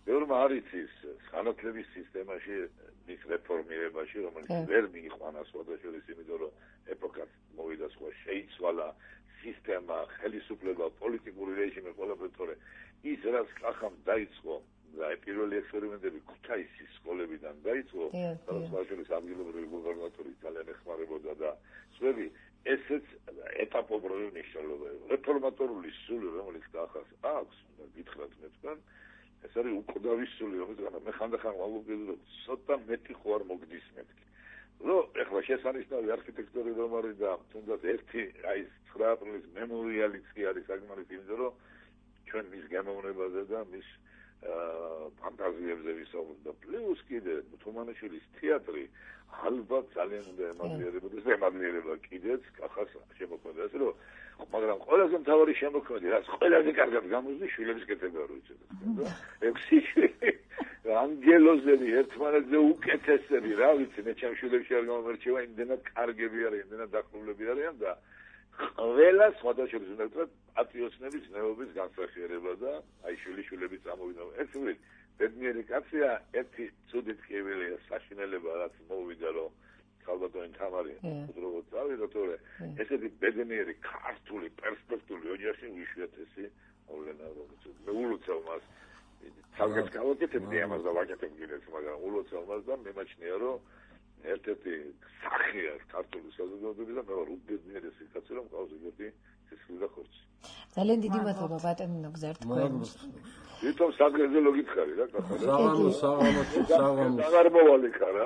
ბევრმა არ იცის განათლების სისტემაში მის რეფორმირებაში, რომელიც ვერ მიიყვანა სხვადასხვა იმიტომ რომ ეპოქაც მოვიდა სხვა შეიცვალა სისტემა, ხელისუფლება, პოლიტიკური რეჟიმი, ყველაფერი თორე ის რაც კახამ დაიწყო და პირველი ექსპერიმენტები ქუთაისის სკოლებიდან დაიწყო, სადაც ბავშვების ადგილობრივი გუბერნატორი ძალიან ეხმარებოდა და სხვები ესეც ეტაპობრივი მნიშვნელობა. რეფორმატორული სული, რომელიც კახას აქვს, გითხრათ მე თქვენ, ეს არის უკვდავი სული, რომელიც მე ხანდახან ვამბობდი, რომ ცოტა მეტი ხო არ მოგდის მეთქი. რომ ეხლა შესანიშნავი არქიტექტორი რომ არის და თუნდაც ერთი აი ცხრა აპრილის მემორიალიც კი არის საკმაოდ იმიტომ რომ ჩვენ მის გამოვნებაზე და მის ფანტაზიებზე ვისაუბრებთ და პლუს კიდე თუმანიშვილის თეატრი ალბათ ძალიან უნდა ემაგნიერებოდეს და ემაგნიერება კიდეც კახას შემოქმედა ასე რომ მაგრამ ყველაზე მთავარი შემოქმედი რაც ყველაზე კარგად გამოსდი შვილების კეთება რო იცოდეთ და ექვსი შვილი ანგელოზები ერთმანეთზე უკეთესები რა ვიცი მე ჩემ შვილებში არ გამომერჩევა იმდენად კარგები არიან იმდენად დაყრდნობილები არიან და ყველა სხვადასხვა ზნეობრივი პატრიოტიზმის ნეობის განსახიერება და აი შვილიშვილები წამოვიდა ერთი ბედნიერი კაცია ერთი ცუდი ტკივილია საშინელება რაც მოვიდა რომ ქალბატონი თამარი უძრობოდ წავიდა თორე ესეთი ბედნიერი ქართული პერსპექტიული ოჯახი უშვიათესი მოვლენა რომელიც მე ულოცავ მას თავგეთ გავაკეთებდი ამას და ვაკეთებ კიდეც მაგრამ ულოცავ მას და მემაჩნია რომ ერთ-ერთი სახეა ქართული საზოგადოების და მე ვარ უბედნიერესი კაცი რომ ყავს ეგეთი სისხლი და ხორცი. ძალიან დიდი მადლობა ბატონო გზართ თქვენს. თვითონ საგრეზე ლოგითხარი რა კახა. საღამოს საღამოს საღამოს. აღარ მოვალე ხარა.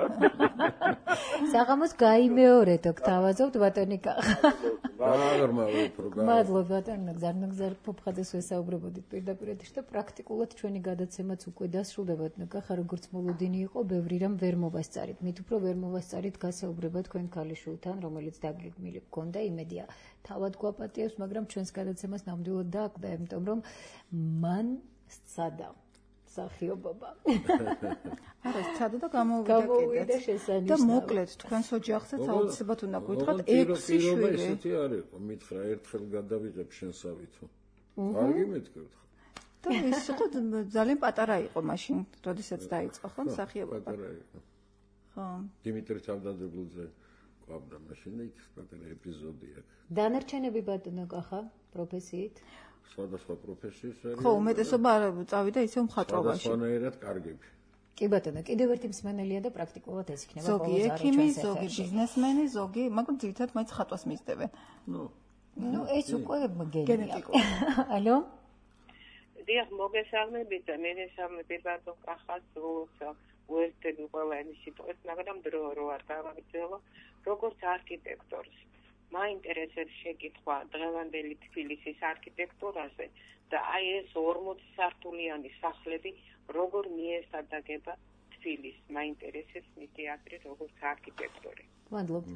საღამოს გაიმეორეთ გთავაზობთ ბატონი კახა. აღარ მოვიდა პროგრამა. მადლობა ბატონო გზართ გზართ ფოფხაძეს ვესაუბრებოდით პირდაპირ ეთერში და პრაქტიკულად ჩვენი გადაცემაც უკვე დასრულდება კახა როგორც მოლოდინი იყო ბევრი რამ ვერ მოვასწარით. მით უფრო ვერ მოვასწარით გასაუბრება თქვენ ქალიშვილთან რომელიც დაგეგმილი გქონდა იმედია თავად გვაპატიებს მაგრამ ჩვენს გადაცემას ნამდვილად დააკვდა იმიტომ რომ მან სცადა სახიობობა. არა, სცადა და გამოვიდა კიდეც. და მოკლედ თქვენს ოჯახსაც აუცილებლად უნდა გითხრათ ექვსი შვილი. ესეთი არ იყო, მითხრა ერთხელ გადავიღებ შენსავითო. კარგი მეთქევთ. და ის იყო ძალიან პატარა იყო მაშინ, როდესაც დაიწყო ხო სახიობობა. პატარა იყო. ხო. დიმიტრი თავდადებულზე ყვავდა მაშინ იქ პატარა ეპიზოდი აქვს. დანარჩენები ბატონო კახა პროფესიით? სხვადასხვა პროფესიის არის. ხო, უმეტესობა წავიდა ისე მხატვრობაში. სხვანაირად კარგები. კი ბატონო, კიდევ ერთი მსმენელია და პრაქტიკულად ეს იქნება ზოგი ექიმი, ზოგი ბიზნესმენი, ზოგი, მაგრამ ძირითადად მაინც ხატვას მისდევენ. ნუ, ნუ ეს უკვე გენეტიკა. ალო? დიახ, მოგესალმებით და მენესალმებით ბატონ კახას უერთდები ყველა ეს სიტყვას, მაგრამ დრო რო არ გავაგრძელო, როგორც არქიტექტორს. მაინტერესებს შეკითხვა დღევანდელი თბილისის არქიტექტურაზე და აი ეს ორმოცი სართულიანი სახლები როგორ მიესადაგება თბილისს. მაინტერესებს მის თეატრი როგორც არქიტექტორი. მადლობა.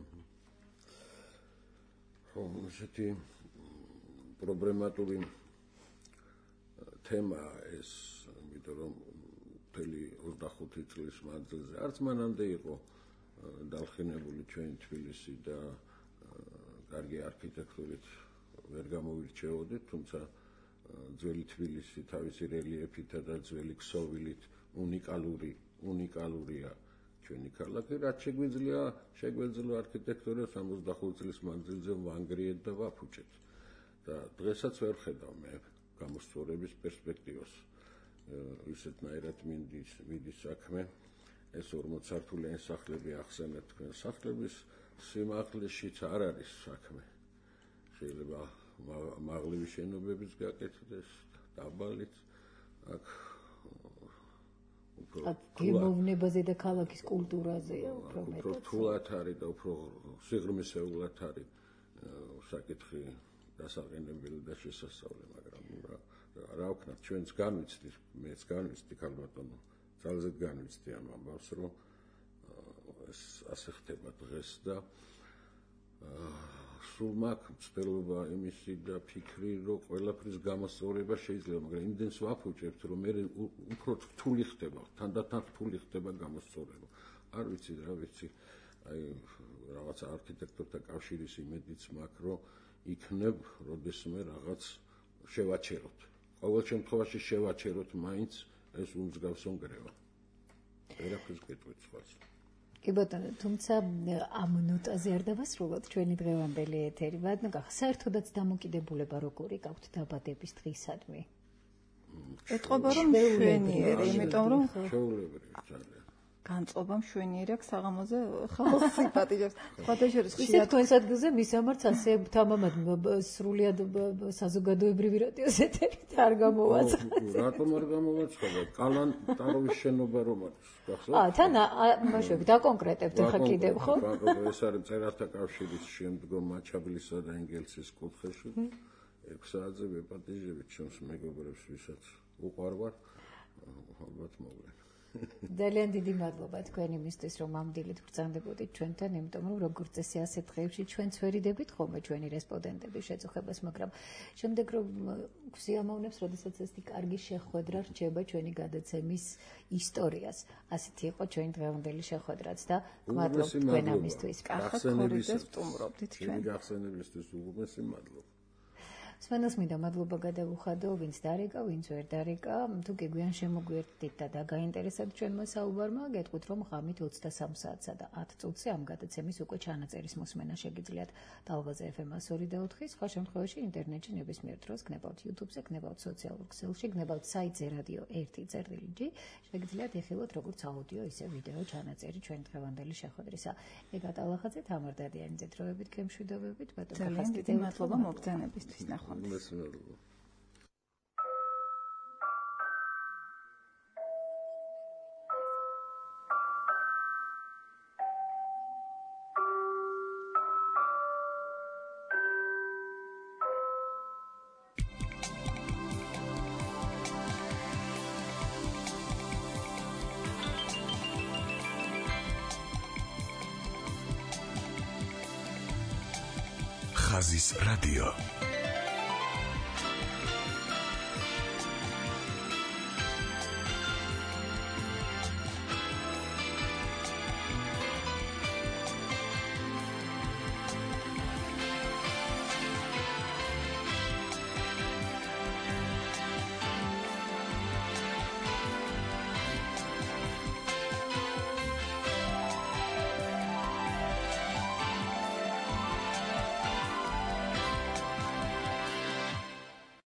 ხო, ესეთი პრობლემატური თემა ეს, იმიტომ რომ მთელი ოცდახუთი წლის მანძილზე არც მანამდე იყო დალხინებული ჩვენი თბილისი და კარგი არქიტექტურით ვერ გამოვირჩეოდით, თუმცა ძველი თბილისი თავისი რელიეფითა და ძველი ქსოვილით უნიკალური, უნიკალურია ჩვენი ქალაქი, რაც შეგვიძლია, შეგვეძლო არქიტექტურას ოცდახუთი წლის მანძილზე ვანგრიეთ და ვაფუჭეთ. და დღესაც ვერ ხედავ მე გამოსწორების პერსპექტივას. ისეთნაირად მინდის მიდის საქმე. ეს ორმოცი სართულიანი სახლები ახსენეთ თქვენ სახლების სიმაღლეშიც არ არის საქმე. შეიძლება მაღლივი შენობების გაკეთდეს, დაბალიც აქ უფრო გემოვნებაზე და ქალაქის კულტურაზეა უფრო მეტად. უფრო რთულად არის და უფრო სიღრმისეულად არის საკითხი დასაყენებელი და შესასწავლი, მაგრამ რა ვქნათ, ჩვენც განვიცდით, მეც განვიცდი ქალბატონო, ძალზედ განვიცდი ამ ამბავს, რომ ეს ასე ხდება დღეს და სულ მაქვს მცდელობა იმისი და ფიქრი, რომ ყველაფრის გამოსწორება შეიძლება, მაგრამ იმდენს ვაფუჭებთ, რომ მე უფრო რთული ხდება, თანდათან რთული ხდება გამოსწორება. არ ვიცი, რა ვიცი, აი რაღაც არქიტექტორთა კავშირის იმედიც მაქვს, რომ იქნებ როდესმე რაღაც შევაჩეროთ. ყოველ შემთხვევაში შევაჩეროთ მაინც ეს უმსგავსო ნგრევა. ერაფერს გეტყვით სხვას. კი ბატონო, თუმცა ამ ნოტაზე არ დავასრულოთ ჩვენი დღევანდელი ეთერი. ბატონო, საერთოდაც დამოკიდებულება როგორი გაქვთ დაბადების დღისადმი? ეთყობა რომ მშვენიერი, იმიტომ რომ ჩვეულებრივი ძალიან. განწყობა მშვენიერი აქვს საღამოზე ხალხს იპატიჟებს. სხვათა შორის ისე თქვენს ადგილზე მისამართს ასე თამამად სრულიად საზოგადოებრივი რადიოს ეთერით არ გამოვაცხადეთ. რატომ არ გამოვაცხადეთ? კალანტაროვის შენობა რომ არის. გახსოვთ? აა, თან მაშინ დაკონკრეტებთ ხა კიდევ, ხო? ეს არის წერათა კავშირის შემდგომ მაჩაბლისა და ენგელსის კუთხეში. ექვს საათზე ვეპატიჟებით ჩემს მეგობრებს, ვისაც უყვარვარ, ალბათ მოვლენ. ძალიან დიდი მადლობა თქვენი მისთვის, რომ ამ დილით ბრძანდებოდით ჩვენთან, იმიტომ რომ როგორც წესი ასეთ დღეებში ჩვენც ვერიდებით ხოლმე ჩვენი რესპონდენტების შეწუხებას, მაგრამ შემდეგ რომ გვსიამოვნებს, როდესაც ესეთი კარგი შეხვედრა რჩება ჩვენი გადაცემის ისტორიას. ასეთი იყო ჩვენი დღევანდელი შეხვედრაც და მადლობა თქვენ ამისთვის. კახა ქორიძეს სტუმრობდით ჩვენ. გახსენებისთვის უღმესი მადლობა. სვენელს მინდა მადლობა გადავუხადო, ვინც დარეკა, ვინც ვერ დარეკა. თუ გეგვიან შემოგვიერთდით და დაგაინტერესებთ ჩვენმა საუბარმა, გეტყვით რომ ღამით ოცდასამ საათსა და ათ წუთზე ამ გადაცემის უკვე ჩანაწერის მოსმენა შეგიძლიათ ტალღაზე ეფ ემ ორი და ოთხი, სხვა შემთხვევაში ინტერნეტში ნებისმიერ დროს გნებავთ YouTube-ზე, გნებავთ სოციალურ ქსელში, გნებავთ საიტზე რადიო ერთი წერტილი ჯი, შეგიძლიათ ეხილოთ როგორც აუდიო, ისე ვიდეო ჩანაწერი ჩვენ დღევანდელი შეხვედრისა. ეგათ ალახაძე, თამარ დადიანიძე, დროებით გემშვიდობებით, ბატონო ძალიან დიდი მადლობა მოგზაურობისთვის. ხაზის რადიო.